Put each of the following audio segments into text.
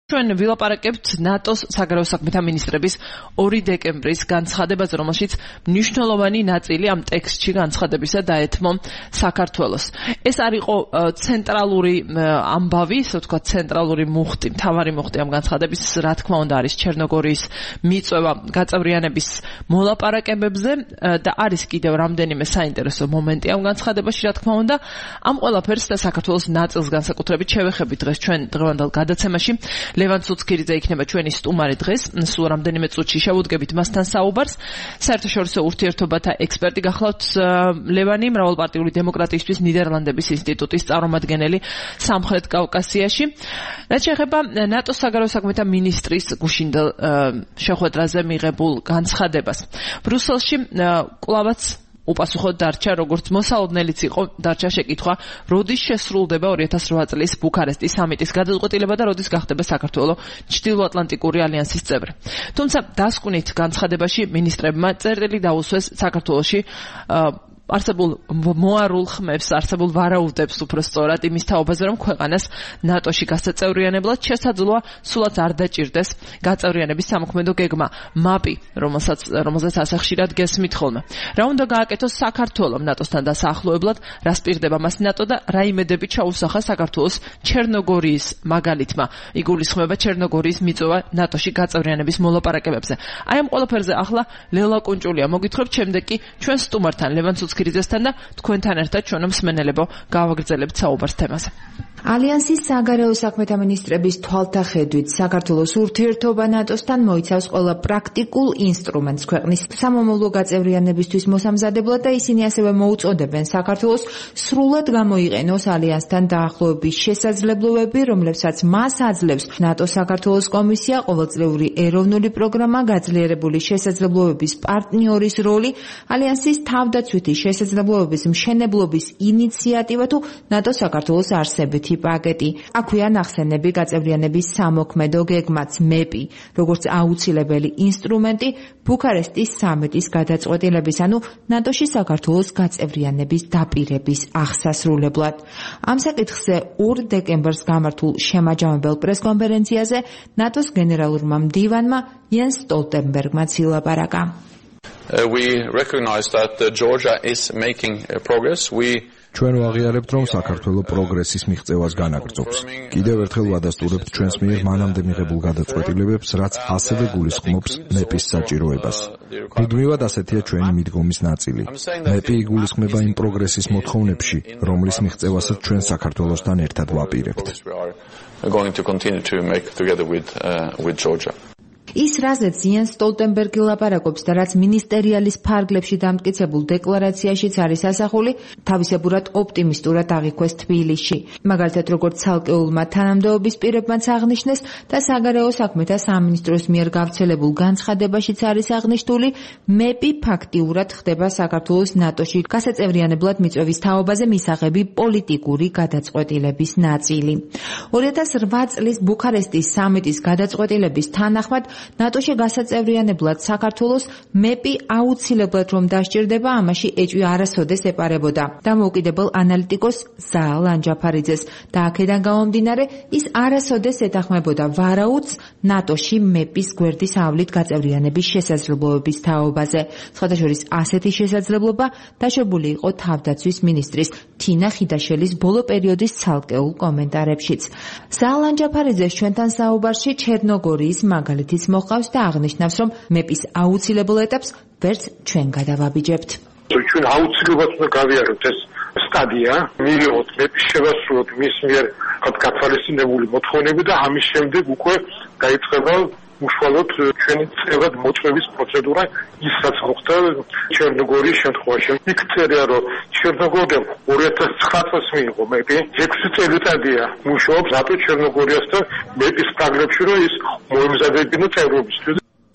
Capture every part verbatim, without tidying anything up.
ჩვენ ვილაპარაკებთ ნატოს საგარეო საქმეთა მინისტრების ორი დეკემბრის განცხადებაზე, რომელშიც მნიშვნელოვანი ნაწილი ამ ტექსტში განცხადებისა დაეთმო საქართველოს. ეს არ იყო ცენტრალური ამბავი, ისე ვთქვათ, ცენტრალური მუხტი, მთავარი მუხტი ამ განცხადების, რა თქმა უნდა, არის ჩერნოგორიის მიწვევა გაწევრიანების მოლაპარაკებებზე და არის კიდევ რამდენიმე საინტერესო მომენტი ამ განცხადებაში, რა თქმა უნდა. ამ ყველაფერს და საქართველოს ნაწილს განსაკუთრებით შევეხებით დღეს ჩვენ დღევანდელ გადაცემაში. ლევან ცუცქირიძე იქნება ჩვენი სტუმარი დღეს, სულ რამდენიმე წუთში შევუდგებით მასთან საუბარს. საერთაშორისო ურთიერთობათა ექსპერტი გახლავთ ლევანი, მრავალპარტიული დემოკრატიისთვის ნიდერლანდების ინსტიტუტის წარმომადგენელი სამხრეთ კავკასიაში. რაც შეეხება ნატოს საგარეო საქმეთა მინისტრის გუშინდელ შეხვედრაზე მიღებულ განცხადებას. ბრუსელში კვლავაც უპასუხოდ დარჩა, როგორც მოსალოდნელიც იყო, დარჩა შეკითხვა, როდის შესრულდება ორი ათას რვა წლის ბუქარესტის სამიტის გადაწყვეტილება და როდის გახდება საქართველო ჩრდილოატლანტიკური ალიანსის წევრი. თუმცა დასკვნით განცხადებაში მინისტრებმა წერტილი დაუსვეს საქართველოში არსებულ მოარულ ხმებს, არსებულ ვარაუდებს უფრო სწორად იმის თაობაზე, რომ ქვეყანას ნატოში გასაწევრიანებლად შესაძლოა სულაც არ დაჭირდეს გაწევრიანების სამოქმედო გეგმა, მაპი, რომელსაც რომელზეც ასე ხშირად გესმით ხოლმე. რა უნდა გააკეთოს საქართველომ ნატოსთან დასაახლოებლად, რა სპირდება მას ნატო და რა იმედები ჩაუსახა საქართველოს ჩერნოგორიის მაგალითმა. იგულისხმება ჩერნოგორიის მიწვევა ნატოში გაწევრიანების მოლაპარაკებებზე. აი ამ ყველაფერზე ახლა ლელა კუნჭულია მოგითხრობთ, შემდეგ კი ჩვენ სტუმართან ლევან ცუცქირიძესთან და თქვენთან ერთად ჩვენ მსმენელებო გავაგრძელებთ საუბარს თემაზე. ალიანსის საგარეო საქმეთა მინისტრების თვალთახედვით საქართველოს ურთიერთობა ნატოსთან მოიცავს ყველა პრაქტიკულ ინსტრუმენტს ქვეყნის სამომავლო გაწევრიანებისთვის მოსამზადებლად და ისინი ასევე მოუწოდებენ საქართველოს სრულად გამოიყენოს ალიანსთან დაახლოების შესაძლებლობები, რომლებსაც მას აძლევს ნატოს საქართველოს კომისია, ყოველწლიური ეროვნული პროგრამა, გაძლიერებული შესაძლებლობების პარტნიორის როლი, ალიანსის თავდაცვითი შესაძლებლობების მშენებლობის ინიციატივა თუ ნატოს საქართველოს არსებითი პაკეტი. აქვეა ნახსენები გაწევრიანების სამოქმედო გეგმაც მეპი, როგორც აუცილებელი ინსტრუმენტი ბუქარესტის სამიტის გადაწყვეტილების, ანუ ნატოში საქართველოს გაწევრიანების დაპირების აღსასრულებლად. ამ საკითხზე ორ დეკემბერს გამართულ შემაჯამებელ პრესკონფერენციაზე ნატოს გენერალურმა მდივანმა იენს სტოლტენბერგმა ილაპარაკა. We recognize that Georgia is making progress. We ჩვენ ვაღიარებთ, რომ საქართველო პროგრესის მიღწევას განაგრძობს. კიდევ ერთხელ ვადასტურებთ ჩვენს მიერ მანამდე მიღებულ გადაწყვეტილებებს, რაც ასევე გულისხმობს მეპის საჭიროებას. მუდმივად ასეთია ჩვენი მიდგომის ნაწილი. მეპი იგულისხმება იმ პროგრესის მოთხოვნებში, რომლის მიღწევასაც ჩვენ საქართველოსთან ერთად ვაპირებთ. ის რაზეც იენს სტოლტენბერგი ლაპარაკობს და რაც მინისტერიალის ფარგლებში დამტკიცებულ დეკლარაციაშიც არის ასახული, თავისებურად ოპტიმისტურად აღიქვეს თბილისში. მაგალითად, როგორც ცალკეულმა თანამდებობის პირებმაც აღნიშნეს და საგარეო საქმეთა სამინისტროს მიერ გავრცელებულ განცხადებაშიც არის აღნიშნული, მეპი ფაქტიურად ხდება საქართველოს ნატოში გასაწევრიანებლად მიწვევის თაობაზე მისაღები პოლიტიკური გადაწყვეტილების ნაწილი. ორი ათას რვა წლის ბუქარესტის სამიტის გადაწყვეტილების თანახმად ნატოში გასაწევრიანებლად საქართველოს მეპი აუცილებლად რომ დასჭირდება, ამაში ეჭვი არასოდეს ეპარებოდა. დამოუკიდებელ ანალიტიკოს ზაალ ანჯაფარიძეს და აქედან გამომდინარე, ის არასოდეს ეთანხმებოდა ვარაუდს ნატოში მეპის გვერდის ავლით გაწევრიანების შესაძლებლობების თაობაზე. სხვადასხვა ასეთი შესაძლებლობა დაშვებული იყო თავდაცვის მინისტრის თინა ხიდაშელის ბოლო პერიოდის ცალკეულ კომენტარებშიც. ზაალ ანჯაფარიძეს ჩვენთან საუბარში ჩერნოგორიის მაგალითის მოყავს და აღნიშნავს, რომ მეპის აუცილებელ ეტაპს ვერც ჩვენ გადავაბიჯებთ. ჩვენ აუცილებლად უნდა გავიაროთ ეს სტადია, მივიღოთ მეპის შევასრულოთ მის მიერ გათვალისწინებული მოთხოვნები და ამის შემდეგ უკვე დაიწყება უშუალოდ ჩვენი წევრად მოწვევის პროცედურა, ის რაც მოხდა ჩერნოგორიის შემთხვევაში. იქ წერია, რომ ჩერნოგორიამ ორი ათას ცხრა წელს მიიღო მეპი, ექვსი წელიწადია მუშაობს ატო ჩერნოგორიასთან მეპის პროგრამებში, რომ ის მოემზადებინა წევრობისთვის.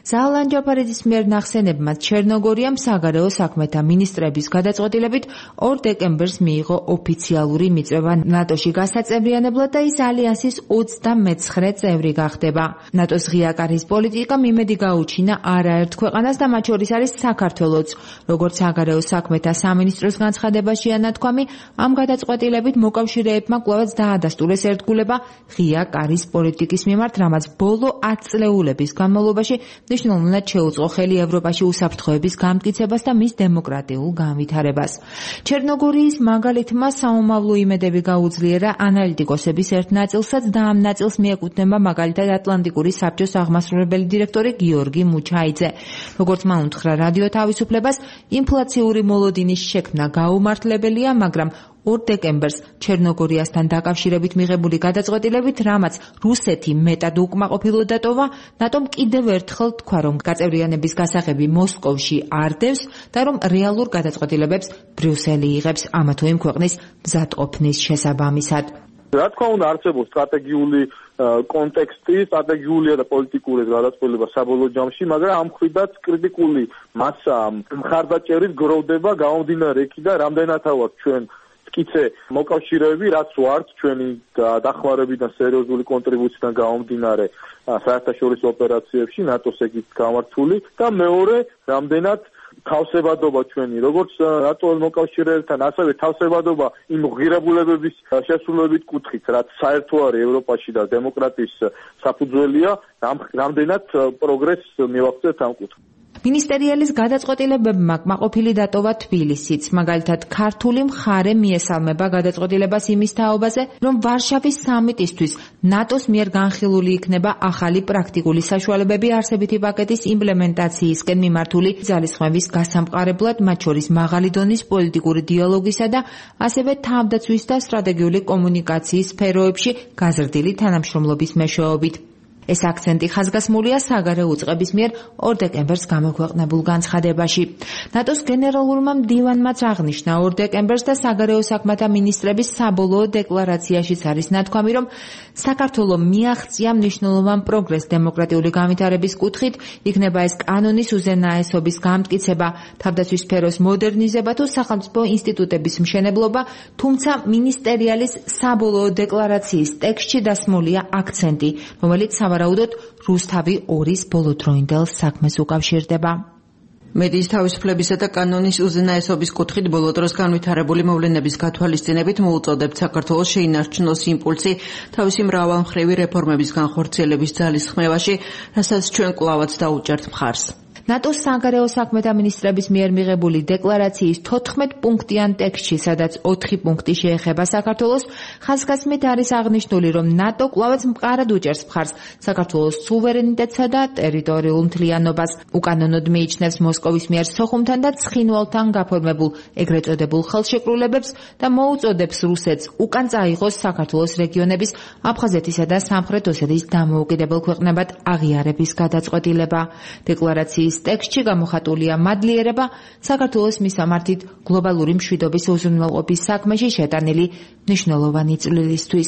ზაალან ჯაფარიძის მიერ ნახსენებმა ჩერნოგორიამ საგარეო საქმეთა მინისტრების გადაწყვეტილებით ორ დეკემბერს მიიღო ოფიციალური მიწვევა ნატოში გასაწევრიანებლად და ის ალიანსის ოცდამეცხრე წევრი გახდება. ნატოს ღია კარის პოლიტიკამ იმედი გაუჩინა არაერთ ქვეყანას და მათ შორის არის საქართველოც. როგორც საგარეო საქმეთა სამინისტროს განცხადებაშია ნათქვამი, ამ გადაწყვეტილებით მოკავშირეებმა კვლავაც დაადასტურეს ერთგულება ღია კარის პოლიტიკის მიმართ, რამაც ბოლო ათ წლეულების განმავლობაში მნიშვნელოვნად შეუწყო ხელი ევროპაში უსაფრთხოების გამტკიცებას და მის დემოკრატიულ განვითარებას. ჩერნოგორიის მაგალითმა საომავლო იმედები გაუძლიერა ანალიტიკოსების ერთ ნაწილსაც და ამ ნაწილს მიეკუთვნება მაგალითად ატლანტიკური საბჭოს აღმასრულებელი დირექტორი გიორგი მუჩაიძე. როგორც მან უთხრა რადიო თავისუფლებას, ინფლაციური მოლოდინის შექმნა გაუმართლებელია, მაგრამ ორ დეკემბერს ჩერნოგორიასთან დაკავშირებით მიღებული გადაწყვეტილებით, რამაც რუსეთი მეტად უკმაყოფილო დატოვა, ნატომ კიდევ ერთხელ თქვა, რომ გაწევრიანების გასაღები მოსკოვში არ დევს და რომ რეალურ გადაწყვეტილებებს ბრიუსელი იღებს ამა თუ იმ ქვეყნის მზადყოფნის შესაბამისად. რა თქმა უნდა, არსებობს სტრატეგიული კონტექსტი, სტრატეგიულია და პოლიტიკური გადაწყვეტილება საბოლოო ჯამში, მაგრამ ამ მხრიდაც კრიტიკული მასა მხარდაჭერის გროვდება გამომდინარე იქიდან, რამდენად ავართ ჩვენ მტკიცე მოკავშირეები, რაც ვართ ჩვენი დახმარებიდან სერიოზული კონტრიბუციიდან გამომდინარე საერთაშორისო ოპერაციებში ნატოს ეგით გამართული და მეორე რამდენად თავსებადობა ჩვენი როგორც ნატოს მოკავშირეებთან, ასევე თავსებადობა იმ ღირებულებების შესრულებით კუთხით, რაც საერთო არის ევროპაში და დემოკრატიის საფუძველია, რამდენად პროგრესს მივაღწევთ ამ კუთხით. მინისტერიალის გადაწყვეტილებებმა კმაყოფილი დატოვა თბილისიც. მაგალითად, ქართული მხარე მიესალმება გადაწყვეტილებას იმის თაობაზე, რომ ვარშავის სამიტისთვის ნატოს მიერ განხილული იქნება ახალი პრაქტიკული საშუალებები არსებითი პაკეტის იმპლემენტაციისკენ მიმართული ძალისხმევის გასამყარებლად, მათ შორის მაღალი დონის პოლიტიკური დიალოგისა და ასევე თავდაცვის და სტრატეგიული კომუნიკაციის სფეროებში გაზრდილი თანამშრომლობის მეშვეობით. ეს აქცენტი ხაზგასმულია საგარეო უწყების მიერ ორ დეკემბერს გამოქვეყნებულ განცხადებაში. ნატოს გენერალურმა მდივანმაც აღნიშნა ორ დეკემბერს და საგარეო საქმეთა მინისტრების საბოლოო დეკლარაციაშიც არის ნათქვამი, რომ საქართველო მიაღწია მნიშვნელოვან პროგრესს დემოკრატიული განვითარების კუთხით, იქნება ეს კანონის უზენაესობის გამტკიცება, თავდაცვის სფეროს მოდერნიზება თუ სახელმწიფო ინსტიტუტების მშენებლობა, თუმცა მინისტერიალის საბოლოო დეკლარაციის ტექსტში დასმულია აქცენტი, რომელიც ვარაუდოთ რუსთავი ორის ბოლოდროინდელ საქმეს უკავშირდება. მედიის თავისუფლებისა და კანონის უზენაესობის კუთხით ბოლო დროს განვითარებული მოვლენების გათვალისწინებით მოუწოდებთ საქართველოს შეინარჩუნოს იმპულსი თავისი მრავალმხრივი რეფორმების განხორციელების ძალისხმევაში, რასაც ჩვენ კვლავაც დაუჭერთ მხარს. ნატოს საგარეო საქმეთა მინისტრების მიერ მიღებული დეკლარაციის თოთხმეტ პუნქტიან ტექსტში, სადაც ოთხი პუნქტი შეეხება საქართველოს, ხაზგასმით არის აღნიშნული, რომ ნატო კვლავაც მყარად უჭერს მხარს საქართველოს სუვერენიტეტსა და ტერიტორიულ მთლიანობას. უკანონოდ მიიჩნევს მოსკოვის მიერ სოხუმთან და ცხინვალთან გაფორმებულ ეგრეთ წოდებულ ხელშეკრულებებს და მოუწოდებს რუსეთს უკან წაიღოს საქართველოს რეგიონების აფხაზეთისა და სამხრეთ ოსეთის დამოუკიდებელ ქვეყნებად აღიარების გადაწყვეტილება. დეკლარაციის ტექსტში გამოხატულია მადლიერება საქართველოს მისამართით გლობალური მშვიდობის უზრუნველყოფის საქმეში შეტანილი მნიშვნელოვანი წვლილისთვის.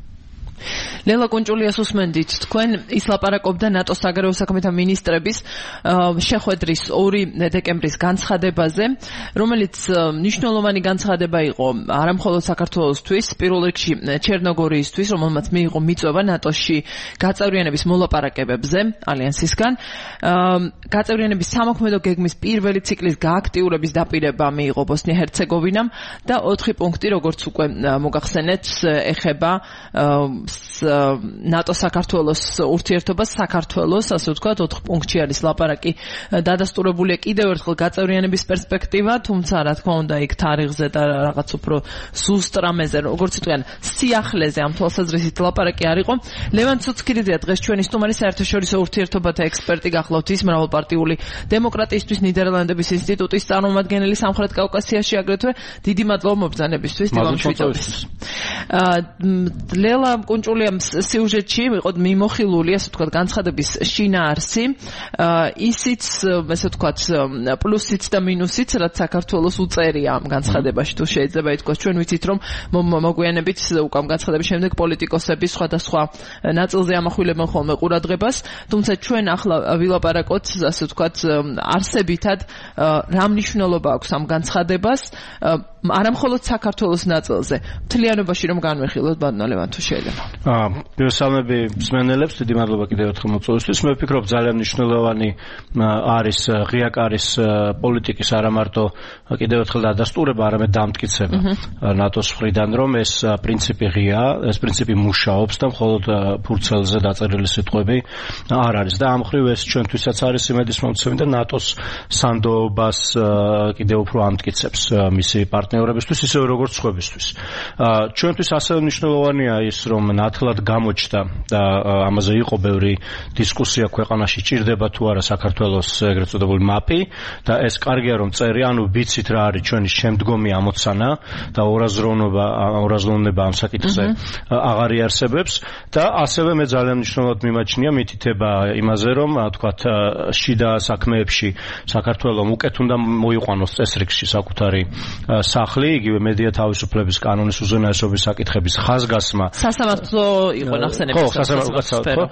ლელა კუნჭულიას უსმენდით, თქვენ ის ლაპარაკობდა ნატოს საგარეო საქმეთა მინისტრების შეხვედრის ორი დეკემბრის განცხადებაზე, რომელიც მნიშვნელოვანი განცხადება იყო არა მხოლოდ საქართველოსთვის, პირველ რიგში ჩერნოგორიისთვის, რომელმაც მიიღო მიწვევა ნატოში გაწევრიანების მოლაპარაკებებზე ალიანსისგან. გაწევრიანების სამოქმედო გეგმის პირველი ციკლის გააქტიურების დაპირება მიიღო ბოსნია-ჰერცეგოვინამ და ოთხი პუნქტი, როგორც უკვე მოგახსენეთ, ეხება ნატო საქართველოს ურთიერთობას საქართველოს, ასე ვთქვათ, ოთხ პუნქტში არის ლაპარაკი დადასტურებულია კიდევ ერთხელ გაწევრიანების პერსპექტივა, თუმცა რა თქმა უნდა იქ თარიღზე და რაღაც უფრო ზუსტ რამეზე, როგორც თქვენ, სიახლეზე ამ თვალსაზრისით ლაპარაკი არ იყო. ლევან ცუცქირიძეა დღეს ჩვენი სტუმარი, საერთაშორისო ურთიერთობათა ექსპერტი გახლავთ ის მრავალპარტიული დემოკრატიისთვის ნიდერლანდების ინსტიტუტის წარმომადგენელი სამხრეთ კავკასიაში, აგრეთვე დიდი მადლობა მობრძანებისთვის, დიმამ შვიდობის. ლელა კუნჭული ამ სიუჟეტში იყო მიმოხილული, ასე ვთქვათ, განცხადების შინაარსი, ისიც, ასე ვთქვათ, პლუსიც და მინუსიც, რაც საქართველოს უწერია ამ განცხადებაში, თუ შეიძლება ითქვას, ჩვენ ვიცით, რომ მოგვიანებით უკვე ამ განცხადების შემდეგ პოლიტიკოსები სხვადასხვა ნაწილზე ამახვილებენ ხოლმე ყურადღებას, თუმცა ჩვენ ახლა ვილაპარაკოთ, ასე ვთქვათ, არსებითად რა მნიშვნელობა აქვს ამ განცხადებას, არა მხოლოდ საქართველოს ნაწილზე, მთლიანობაში რომ განვიხილოთ, ბატონო ლევან, თუ შეიძლება. აა, მოგესალმები მსმენელებს, დიდი მადლობა კიდევ ერთხელ მოწვევისთვის. მე ვფიქრობ, ძალიან მნიშვნელოვანი არის ღიაკარის პოლიტიკის არა მარტო კიდევ ერთხელ დადასტურება, არამედ დამტკიცება ნატოს მხრიდან, რომ ეს პრინციპი ღია, ეს პრინციპი მუშაობს და მხოლოდ ფურცელზე დაწერილი სიტყვები არ არის. და ამ მხრივ ეს ჩვენთვისაც არის იმედის მომცემი და ნატოს სანდოობას კიდევ უფრო ამტკიცებს მისი პარტნიორებისთვის, ისევე როგორც სხვებისთვის. ჩვენთვის ასევე მნიშვნელოვანია ის, რომ ნათლად გამოჩნდა და ამაზე იყო ბევრი დისკუსია ქვეყანაში, ჭირდება თუ არა საქართველოს ეგრეთ წოდებული მაპი და ეს კარგია რომ წერი, ანუ ვიცით რა არის ჩვენი შემდგომი ამოცანა და ორაზროვნება, ორაზროვნება ამ საკითხზე აღარ იარსებებს და ასევე მე ძალიან მნიშვნელოვნად მიმაჩნია მითითება იმაზე, რომ თქვათ შიდა საქმეებში საქართველოს უკეთ უნდა მოიყვანოს წესრიგში საკუთარი სახლი, იგივე მედია თავისუფლების კანონის უზენაესობის საკითხების ხაზგასმა. სასამართლო იყო ნახსენები. ხო, სასამართლო.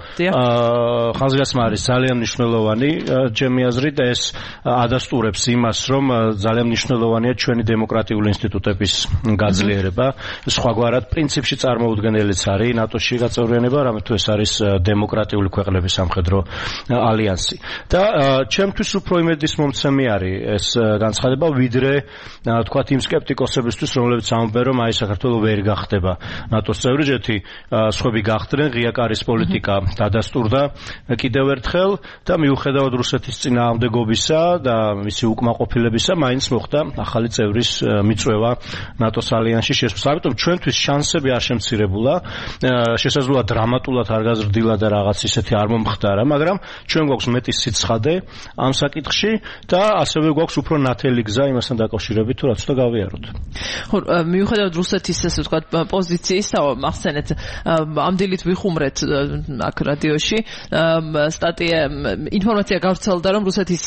აა ხაზგასმა არის ძალიან მნიშვნელოვანი, ჩემი აზრით ეს ადასტურებს იმას, რომ ძალიან მნიშვნელოვანია ჩვენი დემოკრატიული ინსტიტუტების გაძლიერება. სხვაგვარად პრინციპში წარმოუდგენელიც არის ნატოში გაწევრიანება, რამე თუ ეს არის დემოკრატიული ქვეყნების სამხედრო ალიანსი. და ჩემთვის უფრო იმედის მომცემი არის ეს განცხადება, ვიდრე თქვათ იმ სკეპტიკოსებისთვის, რომლებიც ამბობენ, რომ აი საქართველოს ვერ გახდება ნატოს წევრი, ჯეთი სხვები გახდნენ, ღიაკარის პოლიტიკა დადასტურდა კიდევ ერთხელ და მიუხედავად რუსეთის წინააღმდეგობისა და მისი უკმაყოფილებისა, მაინც მოხდა ახალი წევრის მიწვევა ნატოს ალიანსში შესვლას. ამიტომ ჩვენთვის შანსები არ შემცირებულა, შესაძლოა დრამატულად არ გაზრდილა და რაღაც ისეთი არ მომხდარა, მაგრამ ჩვენ გვაქვს მეტი სიცხადე ამ საკითხში და ასევე გვაქვს უფრო ნათელი გზა იმასთან დაკავშირებით, თუ რაც უნდა გავიაროთ. ხო, მიუხედავად რუსეთის, ასე ვთქვათ, პოზიციისა, მახსენეთ, ამ დილით ვიხუმრეთ აქ რადიოში, სტატია, ინფორმაცია გავრცელდა, რომ რუსეთის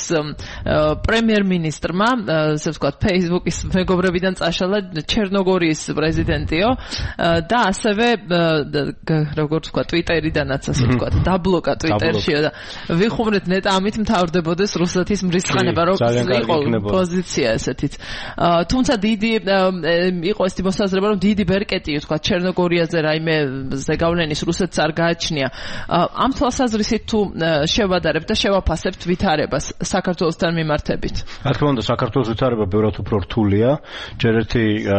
პრემიერ-მინისტრმა, ასე ვთქვათ, Facebook-ის მეგობრებიდან წაშალა ჩერნოგორიის პრეზიდენტიო და ასევე როგორც ვთქვათ, Twitter-იდანაც, ასე ვთქვათ, დაბლოკა Twitter-შიო და ვიხუმრეთ ნეტა ამით მთავრდებოდეს რუსეთის მრისხანება, რომ იყო პოზიცია ესეთიც. თუმცა დიდი იყო ეს მოსაზრება, რომ დიდი ბერკეტი, ვთქვათ, ჩერნოგორიაზე რაიმე ზეგავლენის რუსეთს არ გააჩნია. ამ თვალსაზრისით თუ შევადარებთ და შევაფასებთ ვითარებას საქართველოსთან მიმართებით. რა თქმა უნდა, საქართველოს ვითარება ბევრად უფრო რთულია. ჯერ ერთი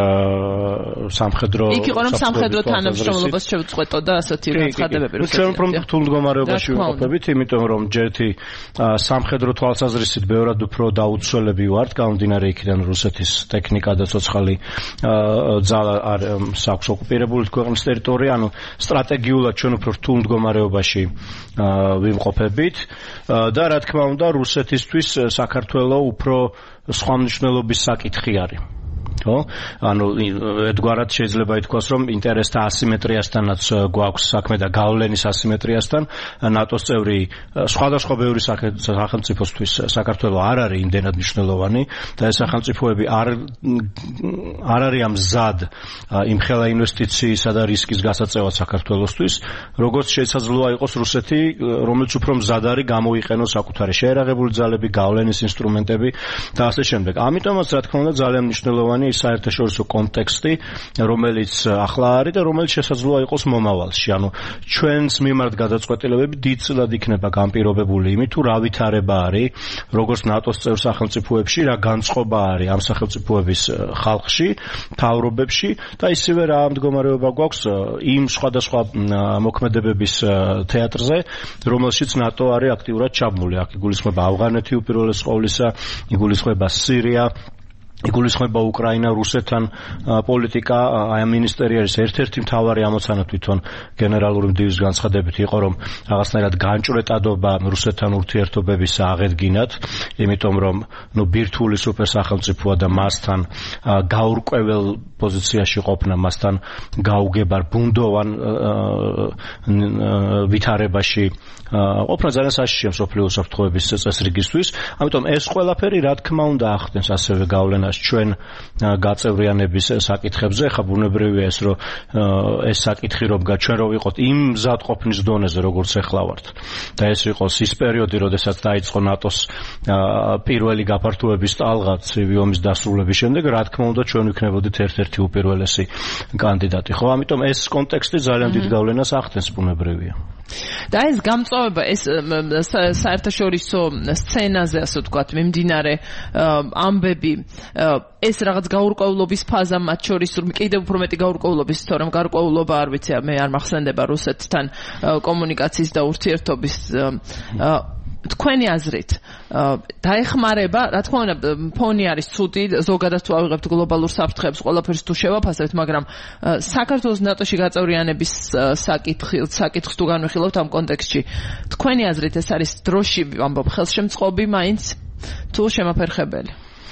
სამხედრო იქ იყო რომ სამხედრო თანამშრომლობას შევწყვეტოდა ასეთი განცხადებები რუსეთთან. ჩვენ უფრო რთულ მდგომარეობაში ვიმყოფებით, იმიტომ რომ ჯერ ერთი სამხედრო თვალსაზრისით ბევრად უფრო დაუცველები ვართ, გამომდინარე იქიდან რუსეთის ტექნიკა და ცოცხალი ძალა არ აქვს ოკუპირებული ქვეყნის ტერიტორია, ანუ სტრატეგიულად ჩვენ უფრო რთულ მდგომარეობაში ვიმყოფებით და რა თქმა უნდა რუსეთისთვის საქართველოს უფრო სხვა მნიშვნელობის საკითხი არის. ხო? ანუ ერთგვარად შეიძლება ითქვას, რომ ინტერესთა ასიმეტრიასთანაც გვაქვს საქმე და გავლენის ასიმეტრიასთან. ნატოს წევრი სხვადასხვა ბევრი სახელმწიფოსთვის საქართველოს არ არის იმდენად მნიშვნელოვანი და ეს სახელმწიფოები არ არ არიან მზად იმხელა ინვესტიციისა და რისკის გასაწევად საქართველოსთვის, როგორც შესაძლოა იყოს რუსეთი, რომელიც უფრო მზად არის გამოიყენოს საკუთარი შეერაღებული ძალები, გავლენის ინსტრუმენტები და ასე შემდეგ. ამიტომაც რა თქმა უნდა ძალიან მნიშვნელოვანი საერთაშორისო კონტექსტი, რომელიც ახლა არის და რომელიც შესაძლოა იყოს მომავალში. ანუ ჩვენს მიმართ გადაწყვეტილებები დიდწილად იქნება განპირობებული იმით, თუ რა ვითარება არის, როგორც ნატოს წევრ სახელმწიფოებში, რა განწყობა არის ამ სახელმწიფოების ხალხში, მთავრობებში და ისევე რა მდგომარეობა გვაქვს იმ სხვადასხვა მოქმედებების თეატრზე, რომელშიც ნატო არის აქტიურად ჩაბმული. აქ იგულისხმება ავღანეთი უპირველეს ყოვლისა, იგულისხმება სირია, იგულისხმება უკრაინა რუსეთთან პოლიტიკა აი ამ მინისტერიალის ერთ-ერთი მთავარი ამოცანა თვითონ გენერალური მდივის განცხადებით იყო რომ რაღაცნაირად განჭვრეტადობა რუსეთთან ურთიერთობების აღედგინათ იმიტომ რომ ნუ ბირთვული სუპერსახელმწიფოა და მასთან გაურკვეველ პოზიციაში ყოფნა მასთან გაუგებარ ბუნდოვან ვითარებაში ყოფნა ძალიან საშიშია მსოფლიო უსაფრთხოების წესრიგისთვის ამიტომ ეს ყველაფერი რა თქმა უნდა ახდენს ასევე გავლენას ჩვენ გაწევრიანების საკითხებზე ხა ბუნებრივია ეს რომ ეს საკითხი რომ ჩვენ რო ვიყოთ იმ მზადყოფნის დონეზე როგორც ახლა ვართ და ეს იყოს ის პერიოდი როდესაც დაიწყო ნატოს პირველი გაფართოების ტალღა ცივი ომის დასრულების შემდეგ რა თქმა უნდა ჩვენ ვიქნებოდით ერთ-ერთი უპირველესი კანდიდატი ხო ამიტომ ეს კონტექსტი ძალიან დიდ გავლენას ახდენს ბუნებრივია და ეს გამწვავება ეს საერთაშორისო სცენაზე ასე ვთქვათ მიმდინარე ამბები ეს რაღაც გაურკვევლობის ფაზა მათ შორის კიდევ უფრო მეტი გაურკვევლობის თორემ გარკვეულობა არ ვიცი მე არ მახსენდება რუსეთთან კომუნიკაციის და ურთიერთობის თქვენი აზრით დაეხმარება რა თქმა უნდა ფონი არის ცუდი ზოგადად თუ ავიღებთ გლობალურ საფრთხეებს ყველაფერს თუ შევაფასებთ მაგრამ საქართველოს ნატოში გაწევრიანების საკითხი საკითხს თუ განვიხილავთ ამ კონტექსტში თქვენი აზრით ეს არის დროში ამბობ ხელშემწყობი მაინც თუ შემაფერხებელი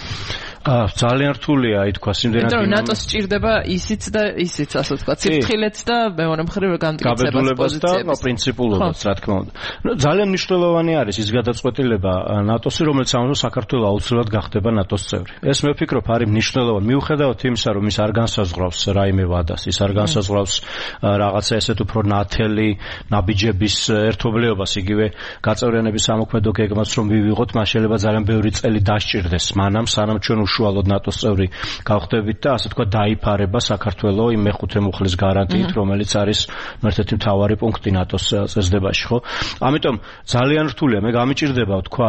აა ძალიან რთულია აი თქვა სიმდენად იმიტომ რომ ნატოს სჭირდება ისიც და ისიც ასე ვთქვა ციფრთხილეც და მეორე მხრივ გამტკიცებას პოზიციებს და პრინციპულობაც რა თქმა უნდა ძალიან მნიშვნელოვანი არის ის გადაწყვეტილება ნატოსი რომელიც ამბობს საქართველოს აუცილებლად გახდება ნატოს წევრი ეს მე ვფიქრობ არის მნიშვნელოვანი მიუხედავად იმისა რომ ის არ განსაზღვრავს რაიმე ვადას ის არ განსაზღვრავს რაღაცა ესეთ უფრო ნათელი ნაბიჯების ერთობლიობას იგივე გაწევრიანების სამოქმედო გეგმას რომ ვივიღოთ მას შეიძლება ძალიან ბევრი წელი დასჭირდეს მანამ სანამ ჩვენ უშუალოდ ნატოს წევრი გავხდებით და ასე თქვა დაიფარება საქართველოს იმ მეხუთე მუხლის გარანტიით რომელიც არის ერთ-ერთი მთავარი პუნქტი ნატოს წესდებაში ხო ამიტომ ძალიან რთულია მე გამიჭირდება თქვა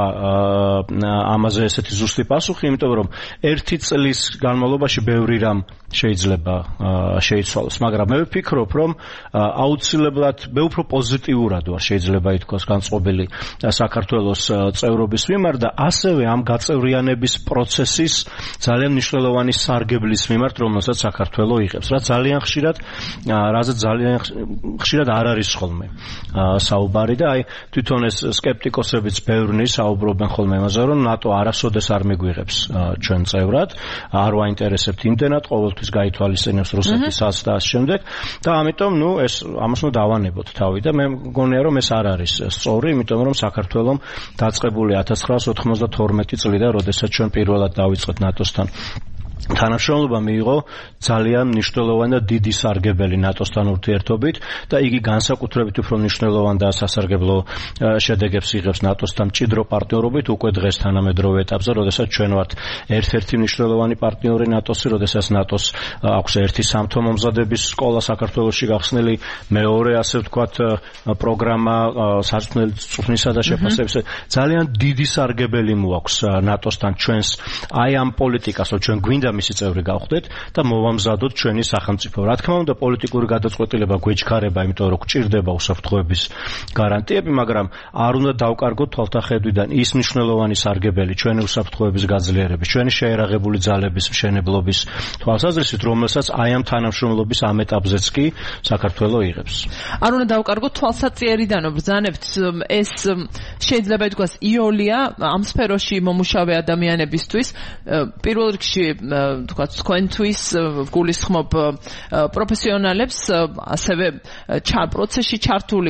ამაზე ესეთი ზუსტი პასუხი იმიტომ რომ ერთი წლის განმავლობაში ბევრი რამ შეიძლება შეიცვალოს მაგრამ მე ვფიქრობ რომ აუცილებლად მე უფრო პოზიტიურად ვარ შეიძლება ითქვას განწყობილი საქართველოს წევრობის მიმართ და ასევე ამ გაწევრიანების პროცესის ძალიან მნიშვნელოვანი სარგებლის მიმართ რომელსაც საქართველოს იღებს რა ძალიან ხშირად რაზეც ძალიან ხშირად არ არის ხოლმე საუბარი და აი თვითონ ეს სკეპტიკოსებიც ბევრნი საუბრობენ ხოლმე იმაზე რომ ნატო არასოდეს არ მიგვიღებს ჩვენ წევრად არ ვაინტერესებთ იმდენად ყოველთვის გაითვალისწინებს რუსეთისაც და ამ შემდეგ და ამიტომ ნუ ეს ამას ნუ დავანებოთ თავი და მე მგონია რომ ეს არ არის სწორი იმიტომ რომ საქართველოს დაწყებული ათას ცხრაასი ოთხმოცდათორმეტი წლიდან როდესაც ჩვენ პირველად დავიწყეთ ნატოსთან თანამშრომლობა მიიღო ძალიან მნიშვნელოვანი და დიდი სარგებელი ნატოსთან ურთიერთობით და იგი განსაკუთრებით უფრო მნიშვნელოვანი და სასარგებლო შედეგებს იღებს ნატოსთან მჭიდრო პარტნიორობით უკვე დღეს თანამედროვე ეტაპზე, როდესაც ჩვენ ვართ ერთ-ერთი მნიშვნელოვანი პარტნიორი ნატოსი, როდესაც ნატოს აქვს ერთი სამთო მომზადების სკოლა საქართველოში გახსნილი, მეორე ასე ვთქვათ პროგრამა სარწმუნოების წვრთნისა და შეფასების ძალიან დიდი სარგებელი მოაქვს ნატოსთან ჩვენს აი ამ პოლიტიკას, რომ ჩვენ გვინდა მისი წევრი გავხდეთ და მოვამზადოთ ჩვენი სახელმწიფო. რა თქმა უნდა, პოლიტიკური გადაწყვეტილება გვეჩქარება, იმიტომ რომ გვჭირდება უსაფრთხოების გარანტიები, მაგრამ არ უნდა დავკარგოთ თვალთახედვიდან ის მნიშვნელოვანი სარგებელი ჩვენი უსაფრთხოების გაძლიერების, ჩვენი შეერაღებული ძალების მშენებლობის თვალსაზრისით, რომელსაც აი ამ თანამშრომლობის ამ ეტაპზეც კი საქართველოს იღებს. არ უნდა დავკარგოთ თვალსაწიერიდანო ბრძანებთ, ეს შეიძლება ითქვას იოლია ამ სფეროში მომუშავე ადამიანებისთვის, პირველ რიგში თქვა თქვენთვის გულისხმობ პროფესიონალებს, ასევე პროცესში ჩართული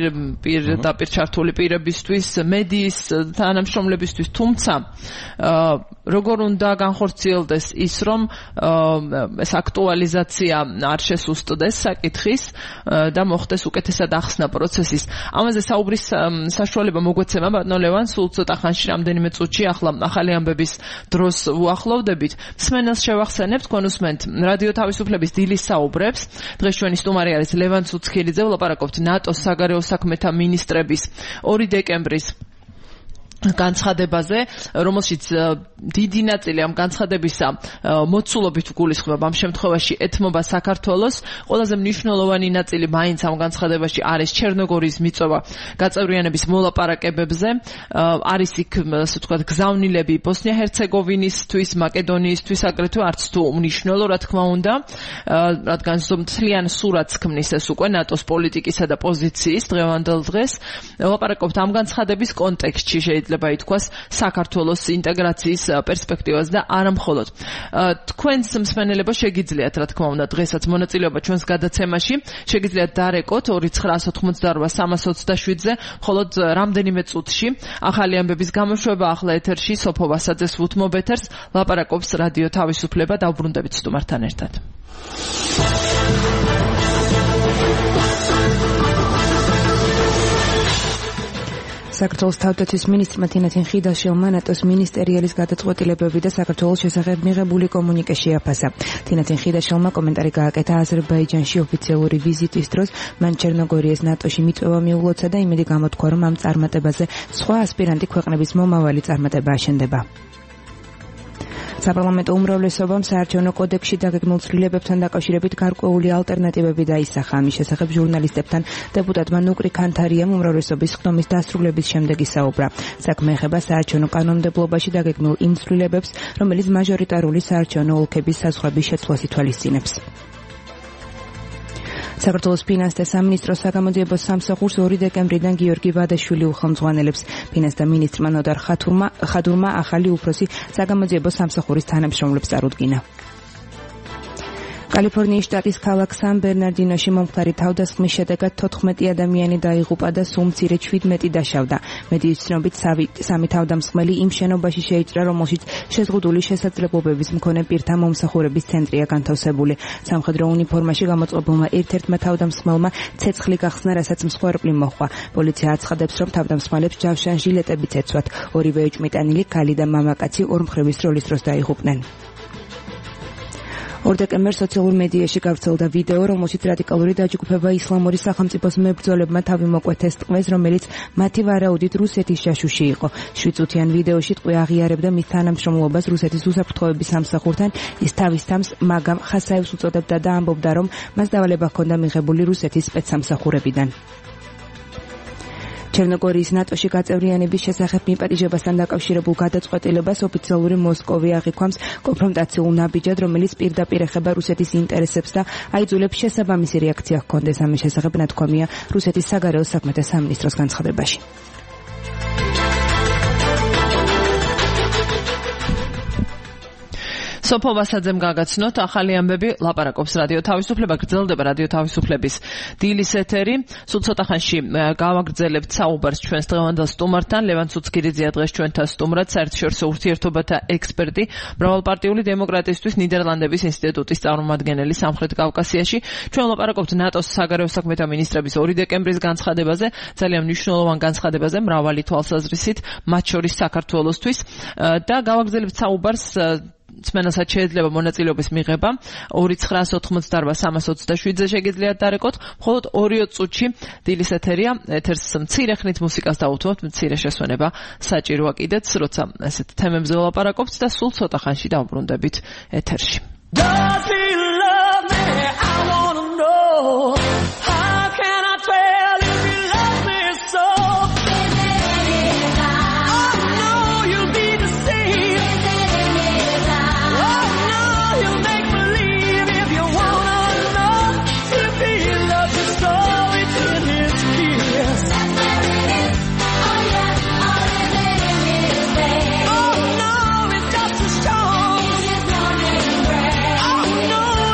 პირდაპირ ჩართული პირებისთვის, მედიის თანამშრომლებისთვის, თუმცა როგორ უნდა განხორციელდეს ის, რომ ეს აქტუალიზაცია არ შესუსტდეს საკითხის და მოხდეს უკეთესად ახსნა პროცესის. ამაზე საუბრის საშუალება მოგვეცემა ბატონო ლევან, სულ ცოტა ხანში, რამდენიმე წუთში, ახლა ახალი ამბების დროს უახლოვდებით. მსმენელს შევახსენებთ, კონუსმენთ რადიო თავისუფლების დილის საუბრებს. დღეს ჩვენი სტუმარი არის ლევან ცუცქილიძე, ვლაპარაკობთ ნატოს საგარეო საქმეთა მინისტრების ორი დეკემბრის განცხადებაზე, რომელშიც დიდი ნაწილი ამ განცხადებისა მოცულობით გულისხმობ ამ შემთხვევაში ეთმობა საქართველოს. ყველაზე მნიშვნელოვანი ნაწილი მაინც ამ განცხადებაში არის ჩერნოგორიის მიწოვა გაწევრიანების მოლაპარაკებებზე. არის იქ, ასე ვთქვათ, გზავნილები ბოსნია-ჰერცეგოვინისთვის, მაკედონიისთვის, აგრეთვე არც თუ უმნიშვნელო, რა თქმა უნდა, რადგან მთლიან სურათს ქმნის ეს უკვე ნატოს პოლიტიკისა და პოზიციის დღევანდელ დღეს. ვლაპარაკობთ ამ განცხადების კონტექსტში, შეიძლება ითქვას საქართველოს ინტეგრაციის პერსპექტივას და არა მხოლოდ. თქვენს მსმენელებო შეგიძლიათ, რა თქმა უნდა, დღესაც მონაწილეობა ჩვენს გადაცემაში, შეგიძლიათ დარეკოთ ორი ცხრა ოცდაოთხმოცდაორვა სამას ოცდაშვიდზე, მხოლოდ რამდენიმე წუთში ახალი ამბების გამოშვება ახლა ეთერში სოფო ვასაძეს უთმობ ეთერს, ლაპარაკობს რადიო თავისუფლება, დავბრუნდებით სტუმართან ერთად. საქართველოს თავდაცვის მინისტრმა თინათინ ხიდაშელმა ნატოს მინისტერიალის გადაწყვეტილებები და საქართველოს შესახებ მიღებული კომუნიკე შეაფასა. თინათინ ხიდაშელმა კომენტარი გააკეთა აზერბაიჯანში ოფიციალური ვიზიტის დროს, მან ჩერნოგორიას ნატოში მიწვევა მიულოცა და იმედი გამოთქვა, რომ ამ წარმატებაზე სხვა ასპირანტი ქვეყნების მომავალი წარმატება აშენდება. საპარლამენტო უმრავლესობამ საარჩევნო კოდექსში დაგეგმილ ცვლილებებთან დაკავშირებით გარკვეული ალტერნატივები დაისახა. ამის შესახებ ჟურნალისტებთან დეპუტატმა ნუკრი ქანთარიამ უმრავლესობის ხდომის დასრულების შემდეგ ისაუბრა. საქმე ეხება საარჩევნო კანონმდებლობაში დაგეგმილ იმ ცვლილებებს, რომელიც მაჟორიტარული საარჩევნო ოლქების საზღვრების შეცვლას ითვალისწინებს. საქართველოს ფინანსთა სამინისტროს საგამოძიებო სამსახურს ორი დეკემბრიდან გიორგი ვადაშვილი უხელმძღვანელებს. ფინანსთა მინისტრმა ნოდარ ხათურმა ხადურმა ახალი უფროსი საგამოძიებო სამსახურის თანამშრომლებს წარუდგინა. კალიფორნიის შტატის ქალაქ სან-ბერნარდინოში მომხდარი თავდასხმის შედეგად თოთხმეტი ადამიანი დაიღუპა და სულ მცირე შვიდმეტი დაშავდა. მედიის ცნობით სამი თავდამსხმელი იმ შენობაში შეიჭრა, რომელშიც შეზღუდული შესაძლებლობების მქონე პირთა მომსახურების ცენტრია განთავსებული. სამხედრო უნიფორმაში გამოწყობილმა ერთ-ერთმა თავდამსხმელმა ცეცხლი გახსნა, რასაც მსხვერპლი მოჰყვა. პოლიცია აცხადებს, რომ თავდამსხმელებს ჯავშან ჟილეტებიც ეცვათ. ორივე ეჭვმიტანილი, ქალი და მამაკაცი ორმხრივი სროლის დროს დაიღუპნენ. ორ დეკემბერს სოციალურ მედიაში გავრცელდა ვიდეო, რომელშიც რადიკალური დაჯგუფება ისლამური სახელმწიფოს მებრძოლებმა თავი მოკვეთეს ტყვეს, რომელიც მათი ვარაუდით რუსეთის ჯაშუში იყო. შვიდ წუთიან ვიდეოში ტყვე აღიარებდა მის თანამშრომლობას რუსეთის უსაფრთხოების სამსახურთან. ის თავის თავს მაგამ ხასაევს უწოდებდა და ამბობდა, რომ მას დავალება ჰქონდა მიღებული რუსეთის სპეცსამსახურებიდან. ჩერნოგორიის ნატოში გაწევრიანების შესახებ მიპატიჟებასთან დაკავშირებულ გადაწყვეტილებას ოფიციალური მოსკოვი აღიქვამს კონფრონტაციულ ნაბიჯად, რომელიც პირდაპირ ეხება რუსეთის ინტერესებს და აიძულებს შესაბამისი რეაქცია ჰქონდეს. ამის შესახებ ნათქვამია რუსეთის საგარეო საქმეთა სამინისტროს განცხადებაში. სოფო ვასაძემ გაგაცნოთ ახალი ამბები, ლაპარაკობს რადიო თავისუფლება, გრძელდება რადიო თავისუფლების დილის ეთერი. სულ ცოტა ხანში გავაგრძელებთ საუბარს ჩვენს დღევანდელ სტუმართან. ლევან ცუცქირიძეა დღეს ჩვენთან სტუმრად, საერთაშორისო ურთიერთობათა ექსპერტი, მრავალპარტიული დემოკრატიისთვის ნიდერლანდების ინსტიტუტის წარმომადგენელი სამხრეთ კავკასიაში. ჩვენ ლაპარაკობთ ნატოს საგარეო საქმეთა მინისტრების ორი დეკემბრის განცხადებაზე, ძალიან მნიშვნელოვან განცხადებაზე მრავალი თვალსაზრისით, მათ შორის საქართველოსთვის და გავაგრძელებთ საუბარს სმენასაც შეიძლება მონაწილეობის მიღება ორი ცხრა ოცდაოთხმოცდაორვა სამას ოცდაშვიდზე შეგიძლიათ დარეკოთ. მხოლოდ ორი წუთში დილის ეთერია, ეთერს მცირე ხნით მუსიკას დავუთმობთ, მცირე შესვენება საჭიროა კიდეც, როცა ესეთ თემებზე ვლაპარაკობთ და სულ ცოტა ხანში დავბრუნდებით ეთერში. Does he love me? I wanna know. How can I tell if he loves me so? No.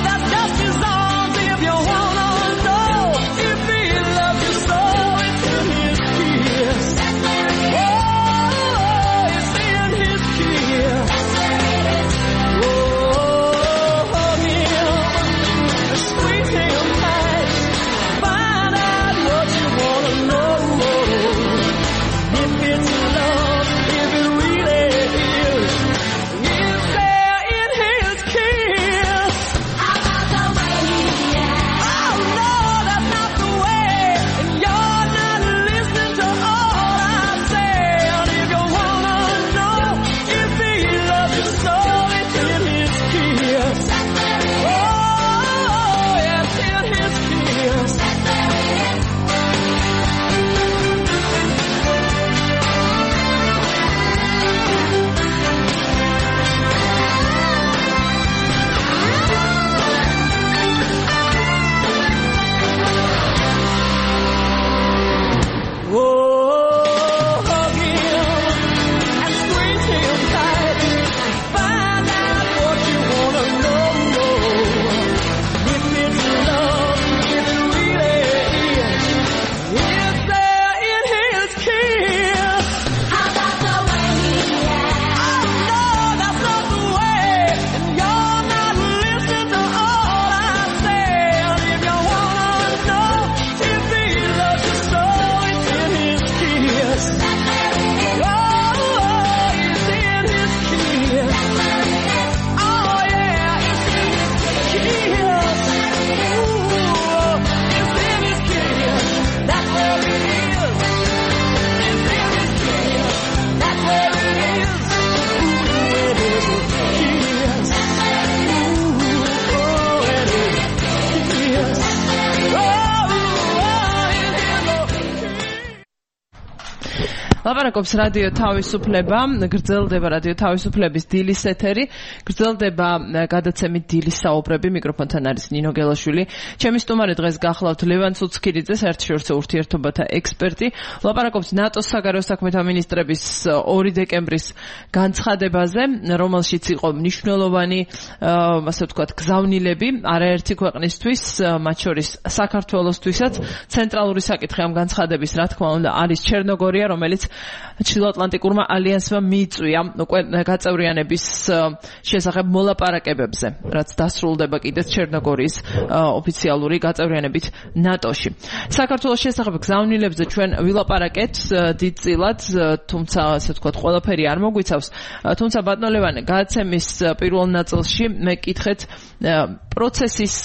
ლაპარაკობს რადიო თავისუფლება, გრძელდება რადიო თავისუფლების დილის ეთერი, გრძელდება გადაცემით დილის საუბრები, მიკროფონთან არის ნინო გელაშვილი. ჩემი სტუმარი დღეს გახლავთ ლევან ცუცქირიძე, საერთაშორისო ურთიერთობათა ექსპერტი. ლაპარაკობს ნატოს საგარეო საქმეთა მინისტრების ორი დეკემბრის განცხადებაზე, რომელშიც იყო მნიშვნელოვანი, ასე ვთქვათ, გზავნილები არაერთი ქვეყნისთვის, მათ შორის საქართველოსთვისაც. ცენტრალური საკითხი ამ განცხადების, რა თქმა უნდა, არის ჩერნოგორია, რომელიც ჩრდილოატლანტიკურმა ალიანსმა მიიწვია უკვე გაწევრიანების შესახებ მოლაპარაკებებზე, რაც დასრულდება კიდეც ჩერნოგორიის ოფიციალური გაწევრიანებით ნატოში. საქართველოს შესახებ გზავნილებზე ჩვენ ვილაპარაკეთ დიდწილად, თუმცა ასე ვთქვათ, ყველაფერი არ მოგვიცავს. თუმცა ბატონო ლევან, გადაცემის პირველ ნაწილში მე კითხეთ პროცესის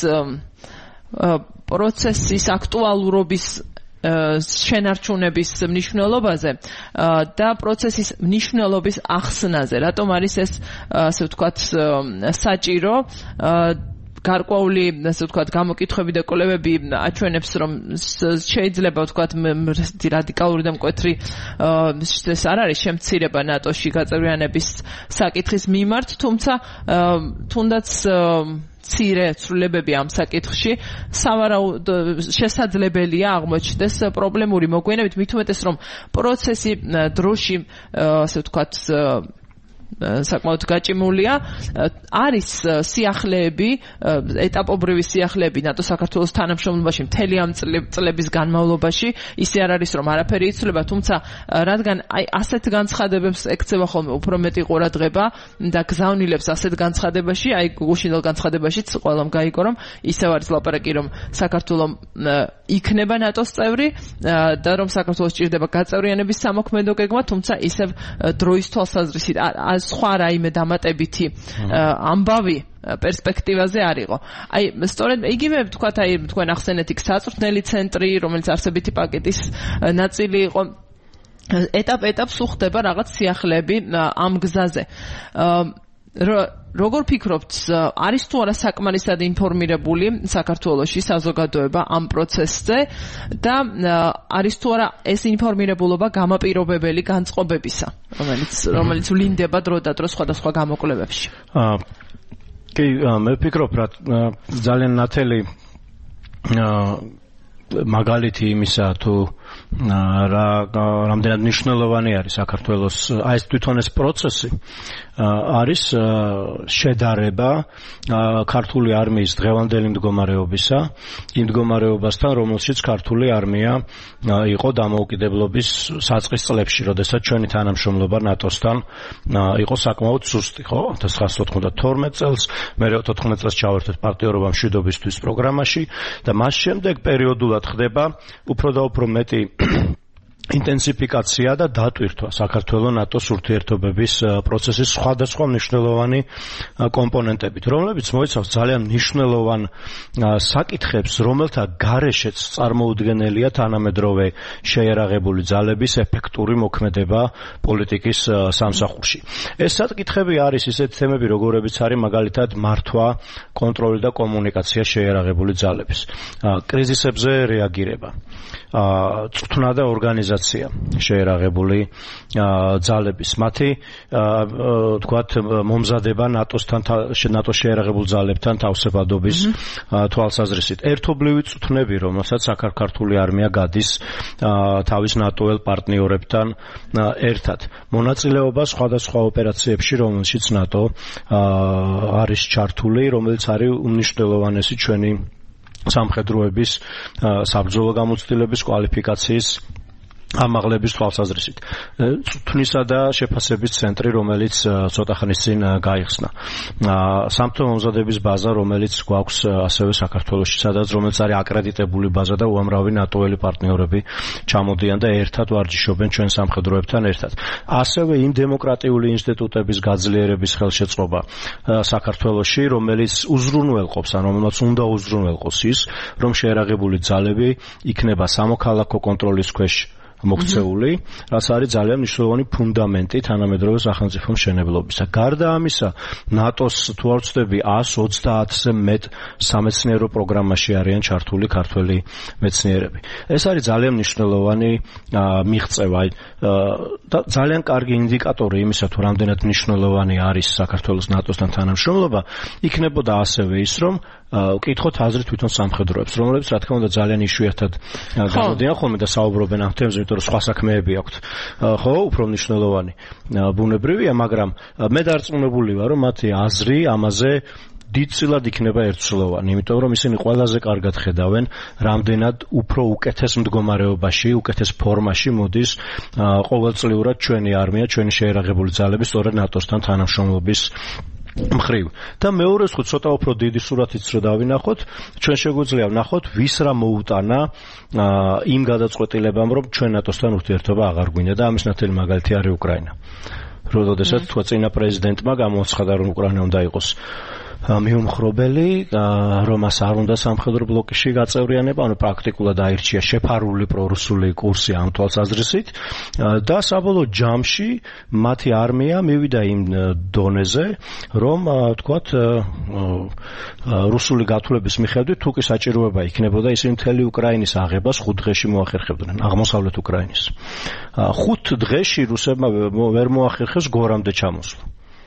პროცესის აქტუალურობის შენარჩუნების მნიშვნელობაზე და პროცესის მნიშვნელობის ახსნაზე. რატომ არის ეს, ასე ვთქვათ, საჭირო? გარკვეული, ასე ვთქვათ, გამოკითხვები და კვლევები აჩვენებს, რომ შეიძლება ვთქვათ, რადიკალური და მკვეთრი ეს არ არის შემცირება ნატოში გაწევრიანების საკითხის მიმართ, თუმცა თუნდაც მცირე ცვლილებები ამ საკითხში სავარაუდოდ შესაძლებელია აღმოჩნდეს პრობლემური მოგვიანებით, მით უმეტეს რომ პროცესი დროში, ასე ვთქვათ, საკმაოდ გაჭიმულია. არის სიახლეები, ეტაპობრივი სიახლეები ნატო საქართველოს თანამშრომლობაში მთელი ამ წლების განმავლობაში, ისე არ არის რომ არაფერი იცვლება, თუმცა რადგან აი ასეთ განცხადებებს ეკცევა ხოლმე უფრო მეტი ყურადღება და გზავნილებს ასეთ განცხადებაში, აი გუშინდელ განცხადებაშიც ყველამ გაიგო რომ ისევ არის ლაპარაკი რომ საქართველოს იქნება ნატოს წევრი და რომ საქართველოს ჭირდება გაწევრიანების სამოქმედო გეგმა, თუმცა ისევ დროის თვალსაზრისით სხვა რაიმე დამატებითი ამბავი პერსპექტივაზე არ იყო. აი, სწორედ იგივე ვთქვათ, აი თქვენ ახსენეთ იქ საწვრთნელი ცენტრი, რომელიც არსებითი პაკეტის ნაწილი იყო. ეტაპ-ეტაპს უხდება რაღაც სიახლეები ამ გზაზე. როგორ ფიქრობთ, არის თუ არა საკმარისად ინფორმირებული საქართველოში საზოგადოება ამ პროცესზე და არის თუ არა ეს ინფორმირებულობა გამაპირობებელი განწყობებისა, რომელიც რომელიც ვლინდება დრო და დრო სხვადასხვა გამოკვლევებში? კი, მე ვფიქრობ, რა ძალიან ნათელი მაგალითი იმისა, თუ რა რამდენად მნიშვნელოვანი არის საქართველოს აი ეს თვითონ ეს პროცესი არის შედარება ქართული არმიის დღევანდელი მდგომარეობისა, იმ მდგომარეობასთან, რომელშიც ქართული არმია იყო დამოუკიდებლობის საწყის წლებში, როდესაც ჩვენი თანამშრომლობა ნატოსთან იყო საკმაოდ სუსტი, ხო? ათას ცხრაასი ოთხმოცდათორმეტ წელს, მერე ოთხმოცდაათი წელს ჩავერთვეთ პარტიორობა მშვიდობისთვის პროგრამაში და მას შემდეგ პერიოდულად ხდება უფრო და უფრო მეტი ინტენსიფიკაცია და დატვირთვა საქართველოს ნატოს ურთიერთობების პროცესის სხვადასხვა მნიშვნელოვანი კომპონენტებით, რომლებიც მოიცავს ძალიან მნიშვნელოვან საკითხებს, რომელთა გარეშეც წარმოუდგენელია თანამედროვე შეიარაღებული ძალების ეფექტური მოქმედება პოლიტიკის სამსახურში. ეს საკითხები არის ისეთი თემები, როგორებიც არის მაგალითად მართვა, კონტროლი და კომუნიკაცია შეიარაღებული ძალების, კრიზისებზე რეაგირება, წვრთნა და ორგანიზაცია შეერაღებული ძალების, მათი თქვათ მომზადება ნატოსთან, ნატოს შეერაღებულ ძალებთან თავსებადობის თვალსაზრისით. ერთობლივი წვრთნები, რომელსაც საქართველოს არმია გადის თავის ნატოელ პარტნიორებთან ერთად. მონაწილეობა სხვადასხვა ოპერაციებში, რომელშიც ნატო არის ჩართული, რომელიც არის უმნიშვნელოვანესი ჩვენი სამხედროების საბრძოლო გამოცდილების კვალიფიკაციის ამაღლების თვალსაზრისით. წვრთნისა და შეფასების ცენტრი, რომელიც ცოტა ხნის წინ გაიხსნა. სამთო მომზადების ბაზა, რომელიც გვაქვს ასევე საქართველოში, სადაც რომელიც არის აკრედიტებული ბაზა და უამრავი ნატოელი პარტნიორები ჩამოდიან და ერთად ვარჯიშობენ ჩვენ სამხედროებთან ერთად. ასევე იმ დემოკრატიული ინსტიტუტების გაძლიერების ხელშეწყობა საქართველოში, რომელიც უზრუნველყოფს, ან რომელმაც უნდა უზრუნველყოს ის, რომ შეერაღებული ძალები იქნება სამოქალაქო კონტროლის ქვეშ მოქცეული, რაც არის ძალიან მნიშვნელოვანი ფუნდამენტი თანამედროვე სახელმწიფო მშენებლობისა. გარდა ამისა, ნატოს თუ არ ვცდები εκατს ოცდაათზე მეტ სამეცნიერო პროგრამაში არიან ჩართული ქართველი მეცნიერები. ეს არის ძალიან მნიშვნელოვანი მიღწევა და ძალიან კარგი ინდიკატორი იმისა, თუ რამდენად მნიშვნელოვანი არის საქართველოს ნატოსთან თანამშრომლობა, იქნებოდა ასევე ის, რომ ვკითხოთ აზრი თვითონ სამხედროებს, რომლებიც რა თქმა უნდა ძალიან იშვიათად გამოდიან ხოლმე და საუბრობენ ამ თემებზე, იმიტომ რომ სხვა საქმეები აქვთ. ხო, უფრო მნიშვნელოვანი ბუნებრივია, მაგრამ მე დარწმუნებული ვარ, რომ მათი აზრი ამაზე დიდწილად იქნება ერთსულოვანი, იმიტომ რომ ისინი ყველაზე კარგად ხედავენ, რამდენად უფრო უკეთეს მდგომარეობაში, უკეთეს ფორმაში მოდის ყოველწლიურად ჩვენი არმია, ჩვენი შეერაღებული ძალები სწორედ ნატოსთან თანამშრომლობის მხრივ. და მეორე სხვა ცოტა უფრო დიდი სურათიც რო დავინახოთ, ჩვენ შეგვიძლია ვნახოთ, ვის რა მოუტანა იმ გადაწყვეტილებამ, რომ ჩვენ ნატოსთან ურთიერთობა აღარ გვინდა და ამის ნათელი მაგალითი არის უკრაინა. როდესაც თქვა წინა პრეზიდენტმა გამოაცხადა, რომ უკრაინა უნდა იყოს მიუმხრობელი, რომ მას არ უნდა სამხედრო ბლოკში გაწევრიანება, ანუ პრაქტიკულად აირჩია შეფარული პრორუსული კურსი ამ თვალსაზრისით და საბოლოო ჯამში მათი არმია მივიდა იმ დონეზე, რომ თქვათ რუსული გათვლების მიხედვით თუ კი საჭიროება იქნებოდა, ისინი მთელი უკრაინის აღებას ხუთ დღეში მოახერხებდნენ, აღმოსავლეთ უკრაინის. ხუთ დღეში რუსებმა ვერ მოახერხეს გორამდე ჩამოსვლა.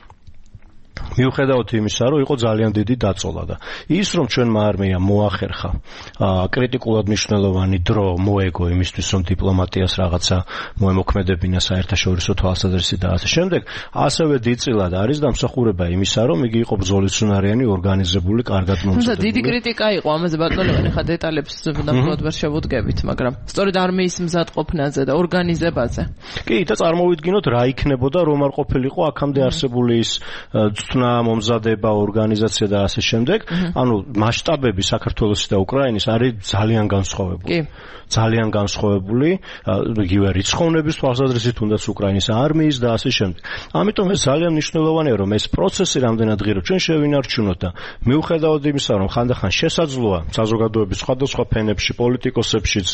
მიუხედავად იმისა, რომ იყო ძალიან დიდი დაწოლა და ის, რომ ჩვენმა არმია მოახერხა კრიტიკულად მნიშვნელოვანი დრო მოეგო იმისთვის, რომ დიპლომატიას რაღაცა მოემოქმედებინა საერთაშორისო თვალსაზრისით და ასე შემდეგ, ასევე დიდწილად არის დამსახურება იმისა, რომ იგი იყო ბრძოლისუნარიანი, ორგანიზებული, კარგად მომზადებული. თუმცა დიდი კრიტიკა იყო ამაზე, ბატონო ლევან, ხა დეტალებს ნამდვილად ვერ შევუდგებით, მაგრამ სწორედ არმიის მზადყოფნაზე და ორგანიზებაზე. კი, და წარმოვიდგინოთ რა იქნებოდა, რომ არ ყოფილიყო აქამდე არსებული ის მომზადება, ორგანიზაცია და ასე შემდეგ, ანუ მასშტაბები საქართველოსი და უკრაინის არის ძალიან განსხვავებული. კი. ძალიან განსხვავებული, იგივე რიცხოვნების თვალსაზრისით, თუნდაც უკრაინის არმიის და ასე შემდეგ. ამიტომ ეს ძალიან მნიშვნელოვანია, რომ ეს პროცესი რამდენად ღირო ჩვენ შევინარჩუნოთ და მიუხედავად იმისა, რომ ხანდახან შესაძლოა საზოგადოების სხვადასხვა ფენებში, პოლიტიკოსებშიც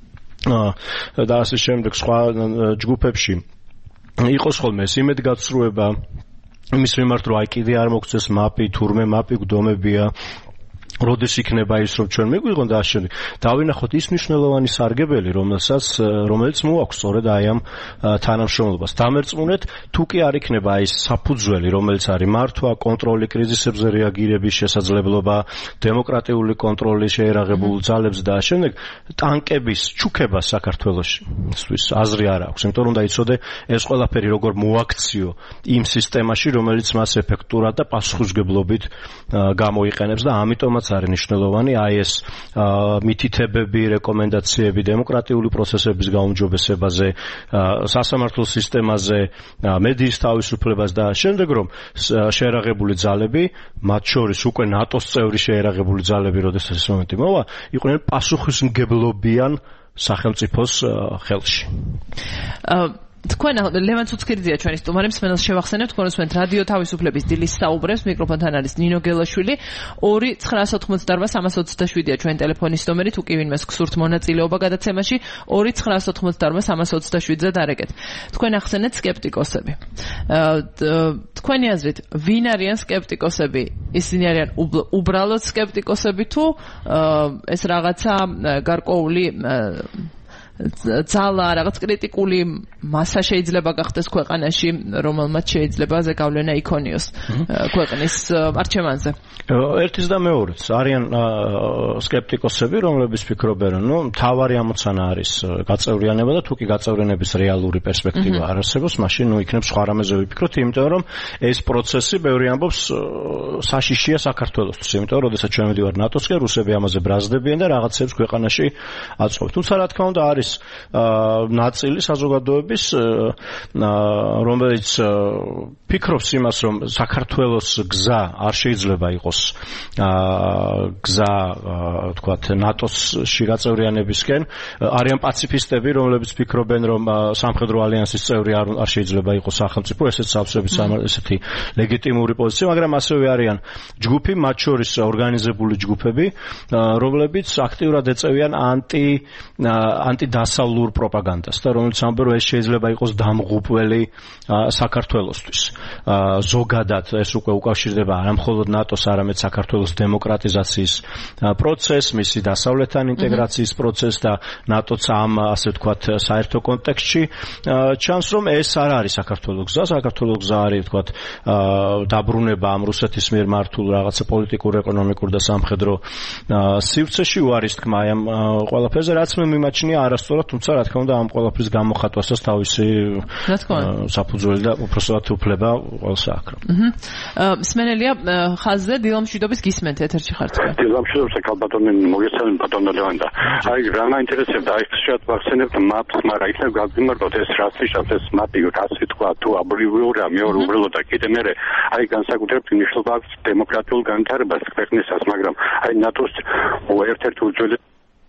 და ასე შემდეგ სხვა ჯგუფებში იყოს ხოლმე ეს იმედგაცრუება იმის მიმართ, რომ აი კიდე არ მოგწეს მაპი, თურმე მაპი გვდომებია, როდის იქნება ის, რომ ჩვენ მიგვიღონ და ასე შემდეგ. დავინახოთ ის მნიშვნელოვანი სარგებელი, რომელსაც რომელიც მოაქვს სწორედ აი ამ თანამშრომლობას. დამერწმუნეთ, თუ კი არ იქნება აი საფუძველი, რომელიც არის მართვა, კონტროლი, კრიზისებზე რეაგირების შესაძლებლობა, დემოკრატიული კონტროლი შეერაღებულ ძალებს და ასე შემდეგ, ტანკების ჩუქება საქართველოში ისთვის აზრი არ აქვს, იმიტომ რომ დაიცოდე ეს ყველაფერი როგორ მოაქციო იმ სისტემაში, რომელიც მას ეფექტურად და პასუხისმგებლობით გამოიყენებს და ამიტომაც არის მნიშვნელოვანი აი ეს მითითებები, რეკომენდაციები დემოკრატიული პროცესების გაუმჯობესებაზე, სასამართლო სისტემაზე, მედიის თავისუფლებას და შემდეგ, რომ შეერაღებული ძალები, მათ შორის უკვე ნატოს წევრი შეერაღებული ძალები, როდესაც ეს მომენტი მოვა, იყვნენ პასუხისმგებლობიან სახელმწიფოს ხელში. თქვენ ლევან ცუცქირიძეა ჩვენი სტუმარი, მსმენელს შევახსენებთ, თქვენ უსმენთ რადიო თავისუფლების დილის საუბრებს, მიკროფონთან არის ნინო გელაშვილი. ორი ცხრაას ოთხმოცდაარბა სამას ოცდაშვიდია ჩვენი ტელეფონის ნომერი, თუ კი ვინმეს გსურთ მონაწილეობა გადაცემაში, ორი ცხრაას ოთხმოცდაარბა სამას ოცდაშვიდზე დარეკეთ. თქვენ ახსენეთ სკეპტიკოსები. თქვენი აზრით, ვინ არიან სკეპტიკოსები? ისინი არიან უბრალოდ სკეპტიკოსები თუ ეს რაღაცა გარკვეული ძალა, რაღაც კრიტიკული მასა შეიძლება გახდეს ქვეყანაში, რომელმაც შეიძლება ზეგავლენა იქონიოს ქვეყნის არჩევანზე. ერთის და მეორეც არიან სკეპტიკოსები, რომლებიც ფიქრობენ, რომ ნუ მთავარი ამოცანა არის გაწევრიანება და თუ კი გაწევრიანების რეალური პერსპექტივა არ არსებობს, მაშინ ნუ იქნებ სხვა რამეზე ვიფიქროთ, იმიტომ რომ ეს პროცესი ბევრი ამბობს საშიშია საქართველოსთვის, იმიტომ რომ როდესაც ჩვენ მივდივარ ნატოსკენ, რუსები ამაზე ბრაზდებიან და რაღაცებს ქვეყანაში აწყობთ. თუმცა რა თქმა უნდა არის ნაწილი საზოგადოების, რომელიც ფიქრობს იმას, რომ საქართველოს გზა არ შეიძლება იყოს გზა, თქვათ, ნატოსში გაწევრიანებისკენ. არიან პაციფისტები, რომლებიც ფიქრობენ, რომ სამხედრო ალიანსის წევრი არ შეიძლება იყოს სახელმწიფო, ესეც ავსებით ესეთი ლეგიტიმური პოზიცია, მაგრამ ასევე არიან ჯგუფი, მათ შორის ორგანიზებული ჯგუფები, რომლებიც აქტიურად ეწევიან ანტი ანტი დასავლურ პროპაგანდას და რომელიც ამბობ ეს შეიძლება იყოს დამღუპველი საქართველოსთვის. ზოგადად ეს უკვე უკავშირდება არა მხოლოდ ნატოს, არამედ საქართველოს დემოკრატიზაციის პროცესს, მისი დასავლეთთან ინტეგრაციის პროცესს და ნატოც ამ ასე ვთქვათ საერთო კონტექსტში ჩანს რომ ეს არ არის საქართველოს გზა, საქართველოს გზა არის ვთქვათ დაბრუნება ამ რუსეთის მიერ მართულ რაღაცა პოლიტიკურ, ეკონომიკურ და სამხედრო სივრცეში უარის თქმა ამ ყველაფერზე, რაც მე მიმაჩნია არასწორად, თუმცა რა თქმა უნდა ამ ყველაფრის გამოხატვასაც თავისი საფუძველი და უпроსტად უფლება ყველს აქვს. აჰა. მსმენელია ხაზზე დილამშვიდობის გისმენთ ეთერში ხართ. დილამშვიდობის კალბატონი მოგესალმებით ბატონო ლევანდა. აი რა მაინტერესებდა აი ხშირად ვახსენებთ მაპს, მაგრამ იქნებ გავიმარტოთ ეს რასიშავს ეს მაპი რასი თქვა თუ აბრივიურია მეორე უბრალოდ და კიდე მე აი განსაკუთრებით მნიშვნელობა აქვს დემოკრატიულ განვითარებას ქვეყნისას, მაგრამ აი ნატოს ერთ-ერთი უძველესი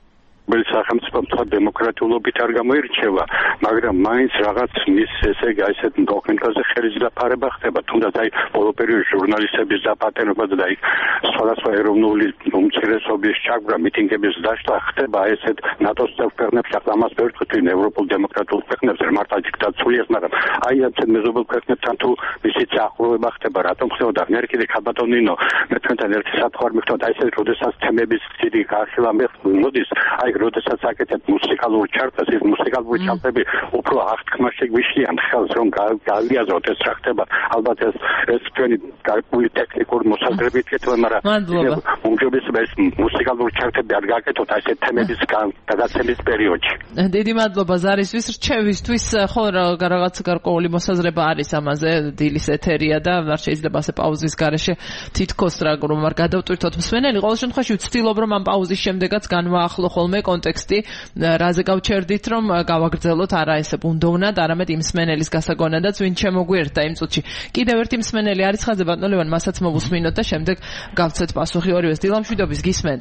სახელმწიფო დემოკრატიულობით არ გამოირჩევა, მაგრამ მაინც რაღაც მის ესე იგი ესეთ დოკუმენტებზე ხელისდაფარება ხდება, თუნდაც აი ბოლო პერიოდში ჟურნალისტების დაპატენობა და აი სხვადასხვა ეროვნული უმცირესობის ჩაგვრა, მიტინგების დაშლა ხდება ესეთ ნატოს ქვეყნებში, ამას ვერ ვთქვი ევროპულ დემოკრატიულ ქვეყნებზე, მართლა დიქტატურიას, მაგრამ აი ამ მეზობელ ქვეყნებთან თუ მისი წახროვება ხდება, რატომ ხდება? მე კიდე ქაბატონინო, მე თქვენთან ერთი საფრთხე მიხდოთ, აი ესეთ როდესაც თემების დიდი გარშევა მოდის, აი როდესაც აკეთებ მუსიკალურ ჩარტას, ეს მუსიკალური ჩარტები უფრო აღთქმა შეგვიშლიან ხელს, რომ გავიაზროთ ეს რა ხდება. ალბათ ეს ეს თქვენი გარკვეული ტექნიკური მოსაზრებით ეკეთება, მაგრამ უმჯობესია ეს მუსიკალური ჩარტები არ გააკეთოთ აი ესეთ თემების გადაცემის პერიოდში. დიდი მადლობა ზარისთვის, რჩევისთვის, ხო რაღაც გარკვეული მოსაზრება არის ამაზე, დილის ეთერია და არ შეიძლება ასე პაუზის გარეშე თითქოს რა რომ არ გადავტვირთოთ მსმენელი. ყოველ შემთხვევაში ვცდილობ რომ ამ პაუზის შემდეგაც განვაახლო ხოლმე კონტექსტი, რაზე გავჩერდით რომ გავაგრძელოთ არა ესე ბუნდოვნად, არამედ იმ მსმენელის გასაგონადაც, ვინ შემოგვიერთდა იმ წუთში. კიდევ ერთი მსმენელი არის ხაზზე ბატონო ლევან, მასაც მოვუსმინოთ და შემდეგ გავცეთ პასუხი ორივეს. დილამშვიდობის გისმენთ.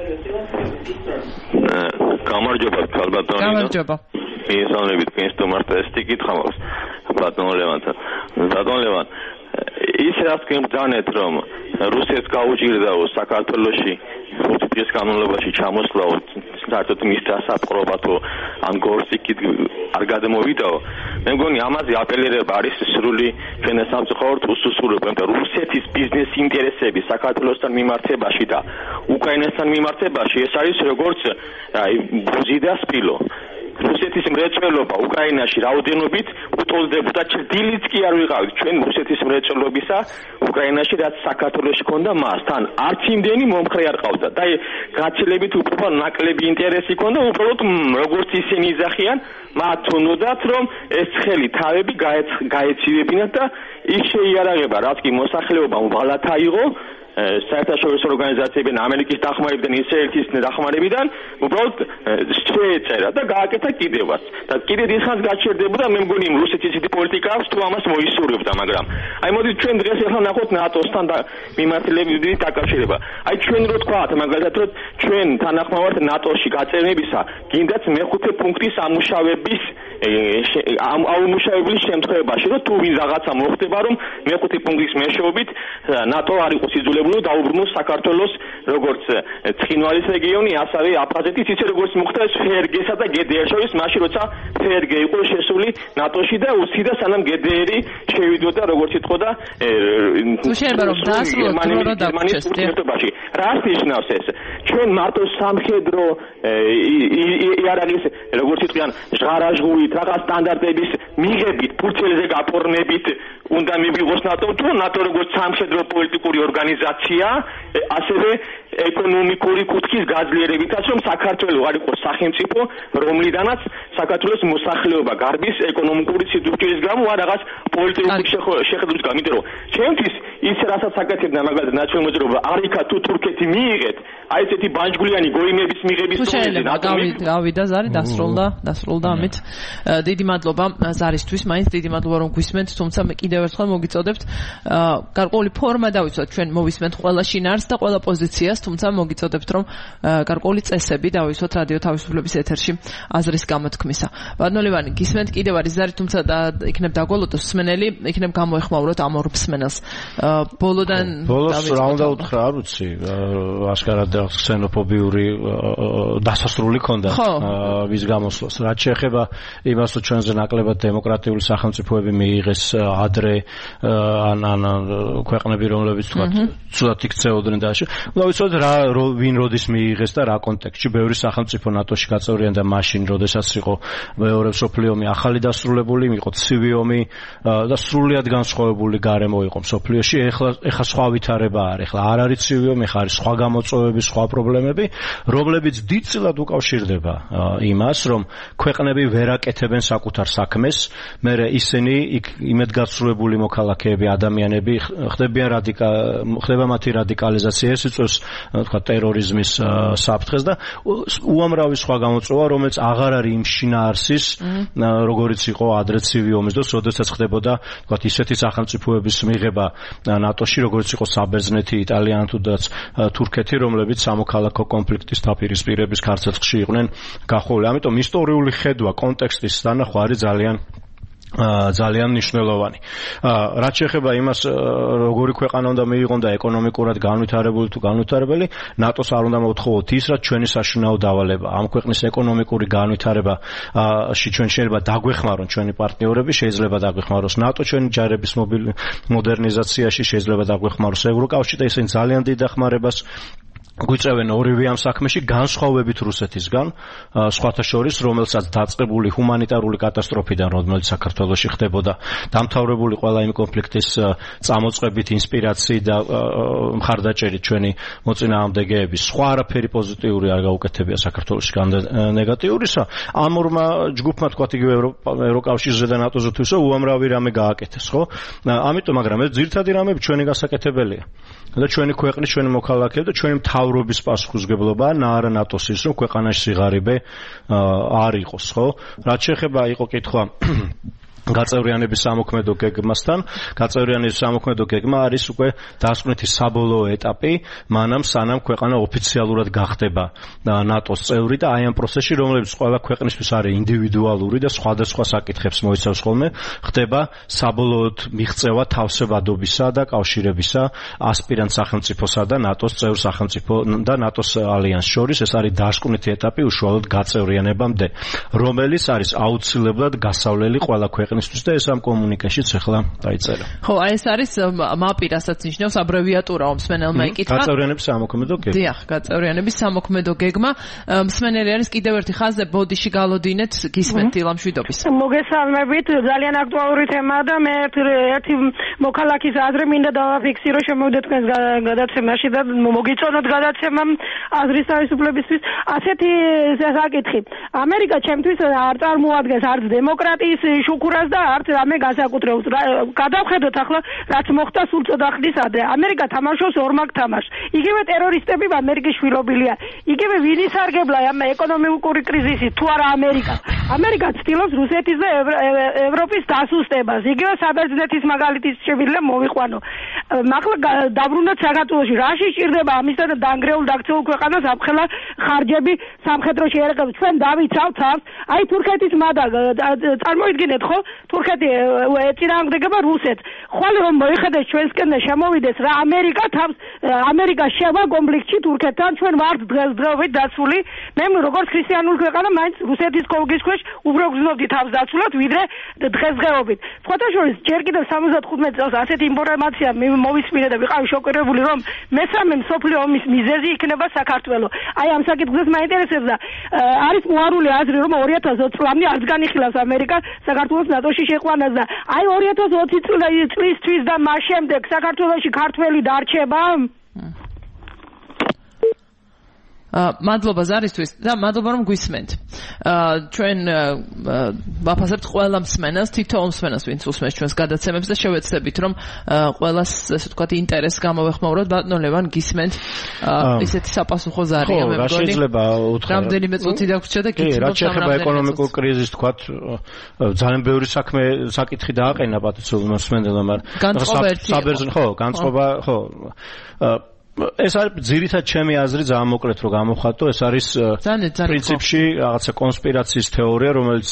გამარჯობა ქალბატონო. გამარჯობა. მისავნებით კენსტომართა ეს ტიკითხავს ბატონო ლევანთან. ბატონო ლევან, ის რაც გემბძანეთ რომ რუსეთს გაუჭირდაო საქართველოში ხუთი დღის განმავლობაში ჩამოსვლაო საერთოდ მის დასაპყრობათო ან გორსიკით არ გადმოვიდაო. მე მგონი ამაზე აპელირება არის სრული ჩვენ სამწუხაროდ უსუსურობა, იმიტომ რომ რუსეთის ბიზნეს ინტერესები საქართველოსთან მიმართებაში და უკრაინასთან მიმართებაში ეს არის როგორც აი ბუზი და სპილო. რუსეთის მრეწველობა უკრაინაში რაოდენობით უტოლდებოდა, ჭრდილიც კი არ ვიყავით ჩვენ რუსეთის მრეწველობისა უკრაინაში, რაც საქართველოში ქონდა მასთან არც იმდენი მომხრე არ ყავდა და გაცილებით უფრო ნაკლები ინტერესი ქონდა, უბრალოდ როგორც ისინი იძახიან, მათ უნდათ რომ ეს ცხელი თავები გაეცივებინათ და ის შეიარაღება, რაც კი მოსახლეობამ ვალათ აიღო საერთაშორისო ორგანიზაციებიდან, ამერიკის დახმარებიდან, ისრაელის დახმარებიდან, უბრალოდ შეეწერა და გააკეთა კიდევაც. და კიდე დიდხანს გაჩერდებოდა, მე მგონი რუსეთის დიდი პოლიტიკა აქვს, თუ ამას მოისურვებდა, მაგრამ აი მოდით ჩვენ დღეს ახლა ნახოთ ნატოსთან და მიმართულებით დაკავშირება. აი ჩვენ რო თქვათ, მაგალითად, რომ ჩვენ თანახმოვართ ნატოში გაწევნებისა, გინდათ მეხუთე პუნქტის ამუშავების ამუშავების შემთხვევაში, რომ თუ ვინ რაღაცა მოხდება, რომ მეხუთე პუნქტის მეშვეობით ნატო არ იყოს იძულებული დაუბრუნოს საქართველოს როგორც ცხინვალის რეგიონი, ასევე აფხაზეთის, ისე როგორც მოხდა ფერგესა და გედერს შორის, მაშინ როცა ფერგე იყო შესული ნატოში და უსციდა სანამ გედერი შევიდოდა, როგორც იტყოდა თუ შეიძლება რომ დაასრულოთ რა დაგვრჩეს ტიპობაში. რას ნიშნავს ეს? ჩვენ მარტო სამხედრო იარაღის, როგორც იტყვიან, ჟღარაჟღუით, რაღაც სტანდარტების მიღებით, ფურცელზე გაფორმებით უნდა მივიღოს ნატო, თუ ნატო როგორც სამხედრო პოლიტიკური ორგანიზაცია, ასევე ეკონომიკური კუთხის გაძლიერებითაც, რომ საქართველო არ იყოს სახელმწიფო, რომლიდანაც საქართველოს მოსახლეობა გარბის ეკონომიკური სიდუქის გამო არ რაღაც პოლიტიკური შეხედულის გამო, იმიტომ რომ ჩემთვის ის რასაც აკეთებდა მაგალითად ნაციონალური მოძრაობა ამერიკა თუ თურქეთი მიიღეთ, აი ესეთი ბანჯგვლიანი გოიმების მიღების პროცესი გავიდა ზარი დასრულდა, დასრულდა ამით. დიდი მადლობა ზარისთვის, მაინც დიდი მადლობა რომ გვისმენთ, თუმცა მე კიდევ ერთხელ მოგიწოდებთ, გარკვეული ფორმა დავიცვათ, ჩვენ მოვისმენთ ყველა შინაარსს და ყველა პოზიციას, თუმცა მოგიწოდებთ რომ გარკვეული წესები დავისვათ რადიო თავისუფლების ეთერში აზრის გამოთქმისა. ბატონო ლევანი, გისმენთ კიდევ არის ზარი, თუმცა იქნებ დაგვალოდოს მსმენელი, იქნებ გამოეხმაუროთ ამ ორ მსმენელს. ბოლოდან ბოლოს რა უნდა უთხრა, არ ვიცი, აშკარად ქსენოფობიური დასასრული ქონდა ვის გამოსვლას. რაც შეეხება იმას, რომ ჩვენზე ნაკლებად დემოკრატიული სახელმწიფოები მიიღეს ადრე ან ან ქვეყნები, რომლებიც თქვა ცუდად იქცეოდნენ და და ვიცოდეთ რა ვინ როდის მიიღეს და რა კონტექსტში. ბევრი სახელმწიფო ნატოში გაწევრიანდა მაშინ, როდესაც იყო მეორე მსოფლიო ომი ახალი დასრულებული, იყო ცივი ომი და სრულიად განსხვავებული გარემო იყო მსოფლიოში. ეხლა ეხლა სხვა ვითარება არის. ეხლა არ არის ცივი ომი, ხარ სხვა გამოწვევები, სხვა პრობლემები, რომლებიც დიდწილად უკავშირდება იმას, რომ ქვეყნები ვერ აკეთებენ საკუთარ საქმეს, მერე ისინი იქ იმედგაცრუებული მოქალაქეები, ადამიანები ხდებიან რადიკა ხდება მათი რადიკალიზაცია, ეს იწვევს თქვა ტერორიზმის საფრთხეს და უამრავი სხვა გამოწვევა, რომელიც აღარ არის იმ შინაარსის, როგორიც იყო ადრე ცივი ომის დროს, როდესაც ხდებოდა თქვა ისეთი სახელმწიფოების მიღება ნატოში, როგორც იყო საბერძნეთი, იტალია, თუდაც თურქეთი, რომლებიც სამოქალაქო კონფლიქტის დაპირისპირების ქარცეცხლში იყვნენ გახოვილი. ამიტომ ისტორიული ხედვა, კონტექსტის დანახვა არის ძალიან ძალიან მნიშვნელოვანი. რაც შეეხება იმას, როგორი ქვეყანა უნდა მიიღონ და ეკონომიკურად განვითარებული თუ განვითარებელი, ნატოს არ უნდა მოთხოვოთ ის, რაც ჩვენი საშინაო დავალება. ამ ქვეყნის ეკონომიკური განვითარებაში ჩვენ შეიძლება დაგვეხმარონ ჩვენი პარტნიორები, შეიძლება დაგვეხმაროს ნატო ჩვენი ჯარების მოდერნიზაციაში, შეიძლება დაგვეხმაროს ევროკავშირი და ისინი ძალიან დიდ დახმარებას გვიწევენ ორივე ამ საქმეში, განსხვავებით რუსეთისგან, სხვათა შორის, რომელსაც დაწყებული ჰუმანიტარული კატასტროფიდან, რომელიც საქართველოში ხდებოდა, დამთავრებული ყველა იმ კონფლიქტის წამოწყებით, ინსპირაციით და მხარდაჭერით ჩვენი მოწინააღმდეგეების, სხვა არაფერი პოზიტიური არ გაუკეთებია საქართველოში ნეგატიურისა. ამ ორმა ჯგუფმა, თქვათ, იგივე ევროკავშირზე და ნატოზე თუ ისე უამრავი რამე გააკეთეს, ხო? ამიტომ, მაგრამ ეს ძირითადი რამები ჩვენი გასაკეთებელია. და ჩვენი ქვეყნის, ჩვენი მოქალაქეები და ჩვენი მთავრობის პასუხისმგებლობაა, არა ნატოს ის, რომ ქვეყანაში სიღარიბე არ იყოს, ხო? რაც შეეხება იყო კითხვა გაწევრიანების სამოქმედო გეგმასთან, გაწევრიანების სამოქმედო გეგმა არის უკვე დასკვნითი საბოლოო ეტაპი, მანამ სანამ ქვეყანა ოფიციალურად გახდება ნატოს წევრი და აი ამ პროცესში, რომელიც ყველა ქვეყნისთვის არის ინდივიდუალური და სხვადასხვა საკითხებს მოიცავს ხოლმე, ხდება საბოლოოდ მიღწევა თავსებადობისა და კავშირებისა ასპირანტ სახელმწიფოსა და ნატოს წევრ სახელმწიფო და ნატოს ალიანსს შორის. ეს არის დასკვნითი ეტაპი უშუალოდ გაწევრიანებამდე, რომელიც არის აუცილებლად გასავლელი ყველა ქვეყნის ქვეყნისთვის და ეს ამ კომუნიკაშიც ახლა დაიწერა. ხო, აი ეს არის მაპი, რასაც ნიშნავს აბრევიატურა მსმენელმა იკითხა. გაწევრიანების სამოქმედო გეგმა. დიახ, გაწევრიანების სამოქმედო გეგმა. მსმენელი არის კიდევ ერთი ხაზზე, ბოდიში გალოდინეთ, გისმენთ ილამშვიდობის. მოგესალმებით, ძალიან აქტუალური თემაა და მე ერთი მოქალაქის აზრი მინდა დავაფიქსირო, შემოვიდეთ თქვენს გადაცემაში და მოგიწონოთ გადაცემა აზრის თავისუფლებისთვის. ასეთი საკითხი. ამერიკა ჩემთვის არ წარმოადგენს არც დემოკრატიის შუქურას და არც რამე განსაკუთრებულს. გადავხედოთ ახლა რაც მოხდა სულ ცოტა ხნის ადრე. ამერიკა თამაშობს ორმაგ თამაშს. იგივე ტერორისტები ამერიკის შვილობილია. იგივე ვინ ისარგებლა ამ ეკონომიკური კრიზისით თუ არა ამერიკა. ამერიკა ცდილობს რუსეთის და ევროპის დასუსტებას. იგივე საბერძნეთის მაგალითის შეგვიძლია მოვიყვანო. ახლა დაბრუნდეთ საქართველოში. რაში სჭირდება ამისა და დაანგრეულ დაქცეულ ქვეყანას ამხელა ხარჯები სამხედროში ერეყებს. ჩვენ დავიცავთ თავს. აი თურქეთის მადა წარმოიდგინეთ ხო? თურქეთი ეწინააღმდეგება რუსეთს. ხვალ რომ მოიხედეს ჩვენსკენ და შემოვიდეს რა ამერიკა თავს ამერიკა შევა კონფლიქტში თურქეთთან, ჩვენ ვართ დღესდღეობით დაცული. მე როგორც ქრისტიანული ქვეყანა მაინც რუსეთის კოლგის ქვეშ უფრო გზნობდი თავს დაცულად ვიდრე დღესდღეობით. სხვათა შორის ჯერ კიდევ სამოცდახუთმეტ წელს ასეთი ინფორმაცია მოვისმინე და ვიყავი შოკირებული, რომ მესამე მსოფლიო ომის მიზეზი იქნება საქართველო. აი ამ საკითხს მაინტერესებდა. არის მოარული აზრი, რომ ორი ათას ოცი წლამდე არც განიხილავს ამერიკა საქართველოს ნატოში შეყვანას და აი ორი ათას ოცი წლისთვის და მას შემდეგ საქართველოში ქართველი დარჩება. მადლობა ზარისთვის და მადლობა რომ გვისმენთ. ჩვენ ვაფასებთ ყველა მსმენელს, თითოეულ მსმენელს, ვინც უსმენს ჩვენს გადაცემებს და შევეცდებით რომ ყველას ესე ვთქვათ ინტერესს გამოვეხმაუროთ. ბატონო ლევან, გისმენთ. ისეთი საპასუხო ზარია მე მგონი. შეიძლება უთხრა. რამდენიმე წუთი დაგვრჩა და გიცნობთ რა შეეხება ეკონომიკურ კრიზისს, ვთქვათ, ძალიან ბევრი საქმე საკითხი დააყენა პატიცულ მსმენელმა, მაგრამ საბერძნ ხო, განწყობა ხო. ეს არის ძირითადად ჩემი აზრი ძალიან მოკლედ რომ გამოვხატო, ეს არის პრინციპში რაღაცა კონსპირაციის თეორია, რომელიც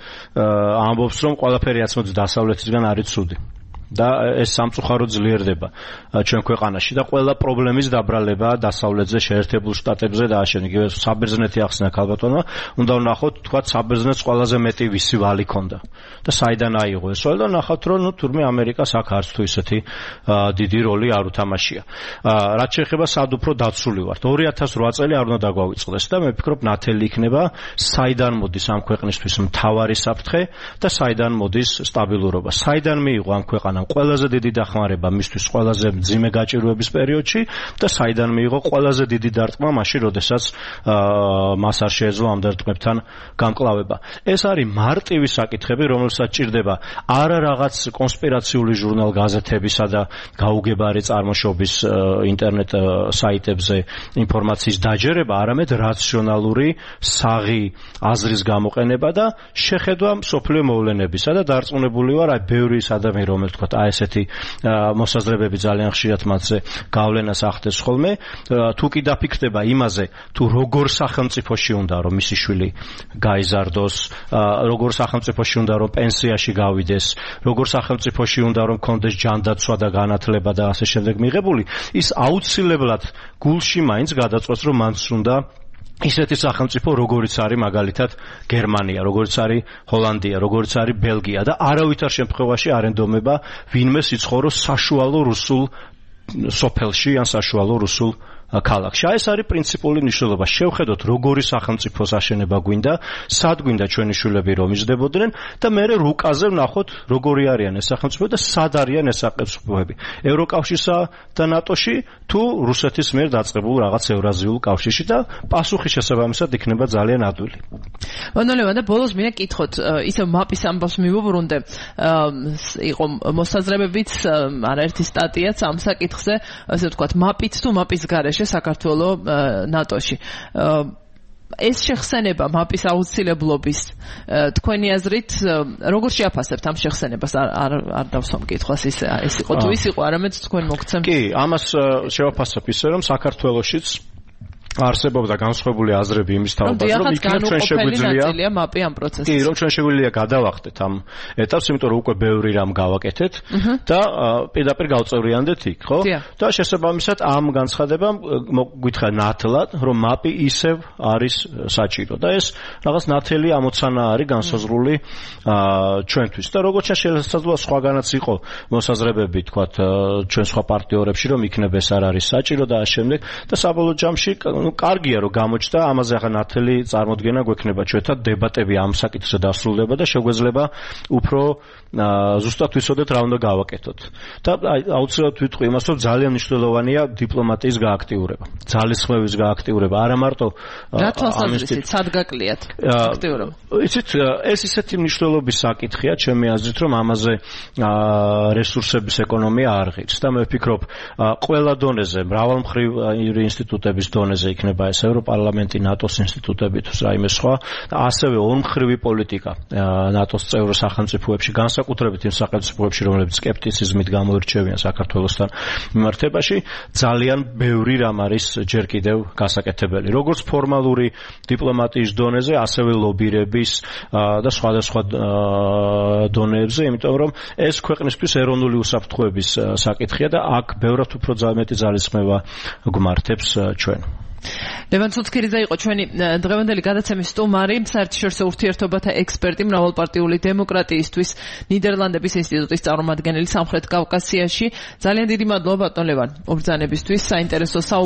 ამბობს რომ ყველაფერი რაც მოდის დასავლეთისგან არის ცუდი. და ეს სამწუხარო ძლიერდება ჩვენ ქვეყანაში და ყველა პრობლემის დაბრალება დასავლეთზე, შეერთებულ შტატებზე და ასე იგივე საბერძნეთი ახსნა ქალბატონმა, უნდა ვნახოთ თქვა საბერძნეთს ყველაზე მეტი ვისი ვალი ქონდა და საიდან აიღო ეს ვალი და ნახავთ რომ ნუ თურმე ამერიკას აქ არც თუ ისეთი დიდი როლი არ უთამაშია. რაც შეეხება სად უფრო დაცული ვართ. ორი ათას რვა წელი არ უნდა დაგვავიწყდეს და მე ვფიქრობ ნათელი იქნება საიდან მოდის ამ ქვეყნისთვის მთავარი საფრთხე და საიდან მოდის სტაბილურობა. საიდან მიიღო ამ ქვეყანამ ყველაზე დიდი დახმარება მისთვის ყველაზე მძიმე გაჭირვების პერიოდში და საიდან მიიღო ყველაზე დიდი დარტყმა მაშინ, როდესაც მას არ შეეძლო ამ დარტყმებთან გამკლავება. ეს არის მარტივი საკითხები, რომელსაც ჭირდება არა რაღაც კონსპირაციული ჟურნალ-გაზეთებისა და გაუგებარი წარმოშობის ინტერნეტ საიტებზე ინფორმაციის დაჯერება, არამედ რაციონალური საღი აზრის გამოყენება და შეხედვა მსოფლიო მოვლენებისა და დარწმუნებული ვარ, აი ბევრი ადამიანი, რომელიც თქვა აი ესეთი მოსაზრებები ძალიან ხშირად მათზე გავლენას ახდენს ხოლმე, თუ კი დაფიქრდება იმაზე, თუ როგორ სახელმწიფოში უნდა რომ მისი შვილი გაიზარდოს, როგორ სახელმწიფოში უნდა რომ პენსიაში გავიდეს, როგორ სახელმწიფოში უნდა რომ კონდეს ჯანდაცვა და განათლება და ასე შემდეგ მიღებული, ის აუცილებლად გულში მაინც გადაწყვეტს, რომ მანც უნდა ისეთი სახელმწიფო, როგორიც არის მაგალითად გერმანია, როგორიც არის ჰოლანდია, როგორიც არის ბელგია და არავითარ შემთხვევაში არ ენდომება ვინმეს იცხოვროს საშუალო რუსულ სოფელში ან საშუალო რუსულ ქალაქში. ეს არის პრინციპული მნიშვნელობა. შევხედოთ, როგორი სახელმწიფოს აშენება გვინდა, სად გვინდა ჩვენი შვილები რომ იზრდებოდნენ და მე რუკაზე ვნახოთ, როგორი არიან ეს სახელმწიფო და სად არიან ეს სახელმწიფოები. ევროკავშირსა და ნატოში თუ რუსეთის მიერ დაწყებულ რაღაც ევრაზიულ კავშირში და პასუხი შესაბამისად იქნება ძალიან ადვილი. ვანოლევა და ბოლოს მინდა კითხოთ, ისე მაპის ამბავს მივუბრუნდე, იყო მოსაზრებებიც, არაერთი სტატიაც ამ საკითხზე, ასე ვთქვათ, მაპით თუ მაპის გარეშე საქართველო ნატოში. ეს შეხსენება მაპის აუცილებლობის თქვენი აზრით როგორ შეაფასებთ ამ შეხსენებას? არ არ არ დავსვამ კითხვას, ის ეს იყო თუ ის იყო, არამედ თქვენ მოგცემთ. კი, ამას შევაფასებ ისე რომ საქართველოშიც არსებობდა განსხვავებული აზრები იმის თაობაზე, რომ იქნებ ჩვენ შეგვიძლია მაპი ამ პროცესში. კი, რომ ჩვენ შეგვიძლია გადავახდეთ ამ ეტაპს, იმიტომ რომ უკვე ბევრი რამ გავაკეთეთ და პირდაპირ გავწევრიანდეთ იქ, ხო? და შესაბამისად ამ განცხადებამ გითხრა ნათლად, რომ მაპი ისევ არის საჭირო და ეს რაღაც ნათელი ამოცანა არის განსაზღვრული ჩვენთვის. და როგორც შესაძლოა სხვაგანაც იყო მოსაზრებები, თქვათ, ჩვენ სხვა პარტნიორებში, რომ იქნებ ეს არ არის საჭირო და ამ შემდეგ და საბოლოო ჯამში ну კარგია რომ გამოჩნდა ამაზე ახლა ნათელი წარმოდგენა გვექნება ჩვენთან დებატები ამ საკითხზე დასრულდება და შეგვეძლება უფრო ზუსტად ვიცოდეთ რა უნდა გავაკეთოთ და აუცილებლად ვიტყვი იმას რომ ძალიან მნიშვნელოვანია დიპლომატიის გააქტიურება ძალისხმევის გააქტიურება არა მარტო რა თვალსაზრისით სად გაკლიათ აქტიურობა იცით ეს ისეთი მნიშვნელობის საკითხია ჩემი აზრით რომ ამაზე რესურსების ეკონომია არ ღირს და მე ვფიქრობ ყველა დონეზე მრავალმხრივი ინსტიტუტების დონეზე იქნება ეს ევროპარლამენტი ნატოს ინსტიტუტები თუ რაიმე სხვა და ასევე ორმხრივი პოლიტიკა ნატოს წევრ სახელმწიფოებში განსაკუთრებით იმ სახელმწიფოებში რომლებიც სკეპტიციზმით გამოირჩევიან საქართველოსთან მიმართებაში ძალიან ბევრი რამ არის ჯერ კიდევ გასაკეთებელი როგორც ფორმალური დიპლომატიის დონეზე ასევე ლობირების და სხვადასხვა დონეებზე იმიტომ რომ ეს ქვეყნისთვის ეროვნული უსაფრთხოების საკითხია და აქ ბევრად უფრო მეტი ძალისხმევა გვმართებს ჩვენ ლევან ცუცქირიძე იყო ჩვენი დღევანდელი გადაცემის სტუმარი, საერთაშორისო ურთიერთობათა ექსპერტი, მრავალპარტიული დემოკრატიისთვის ნიდერლანდების ინსტიტუტის წარმომადგენელი სამხრეთ კავკასიაში. ძალიან დიდი მადლობა ბატონ ლევან, უბრძანებისთვის, საინტერესო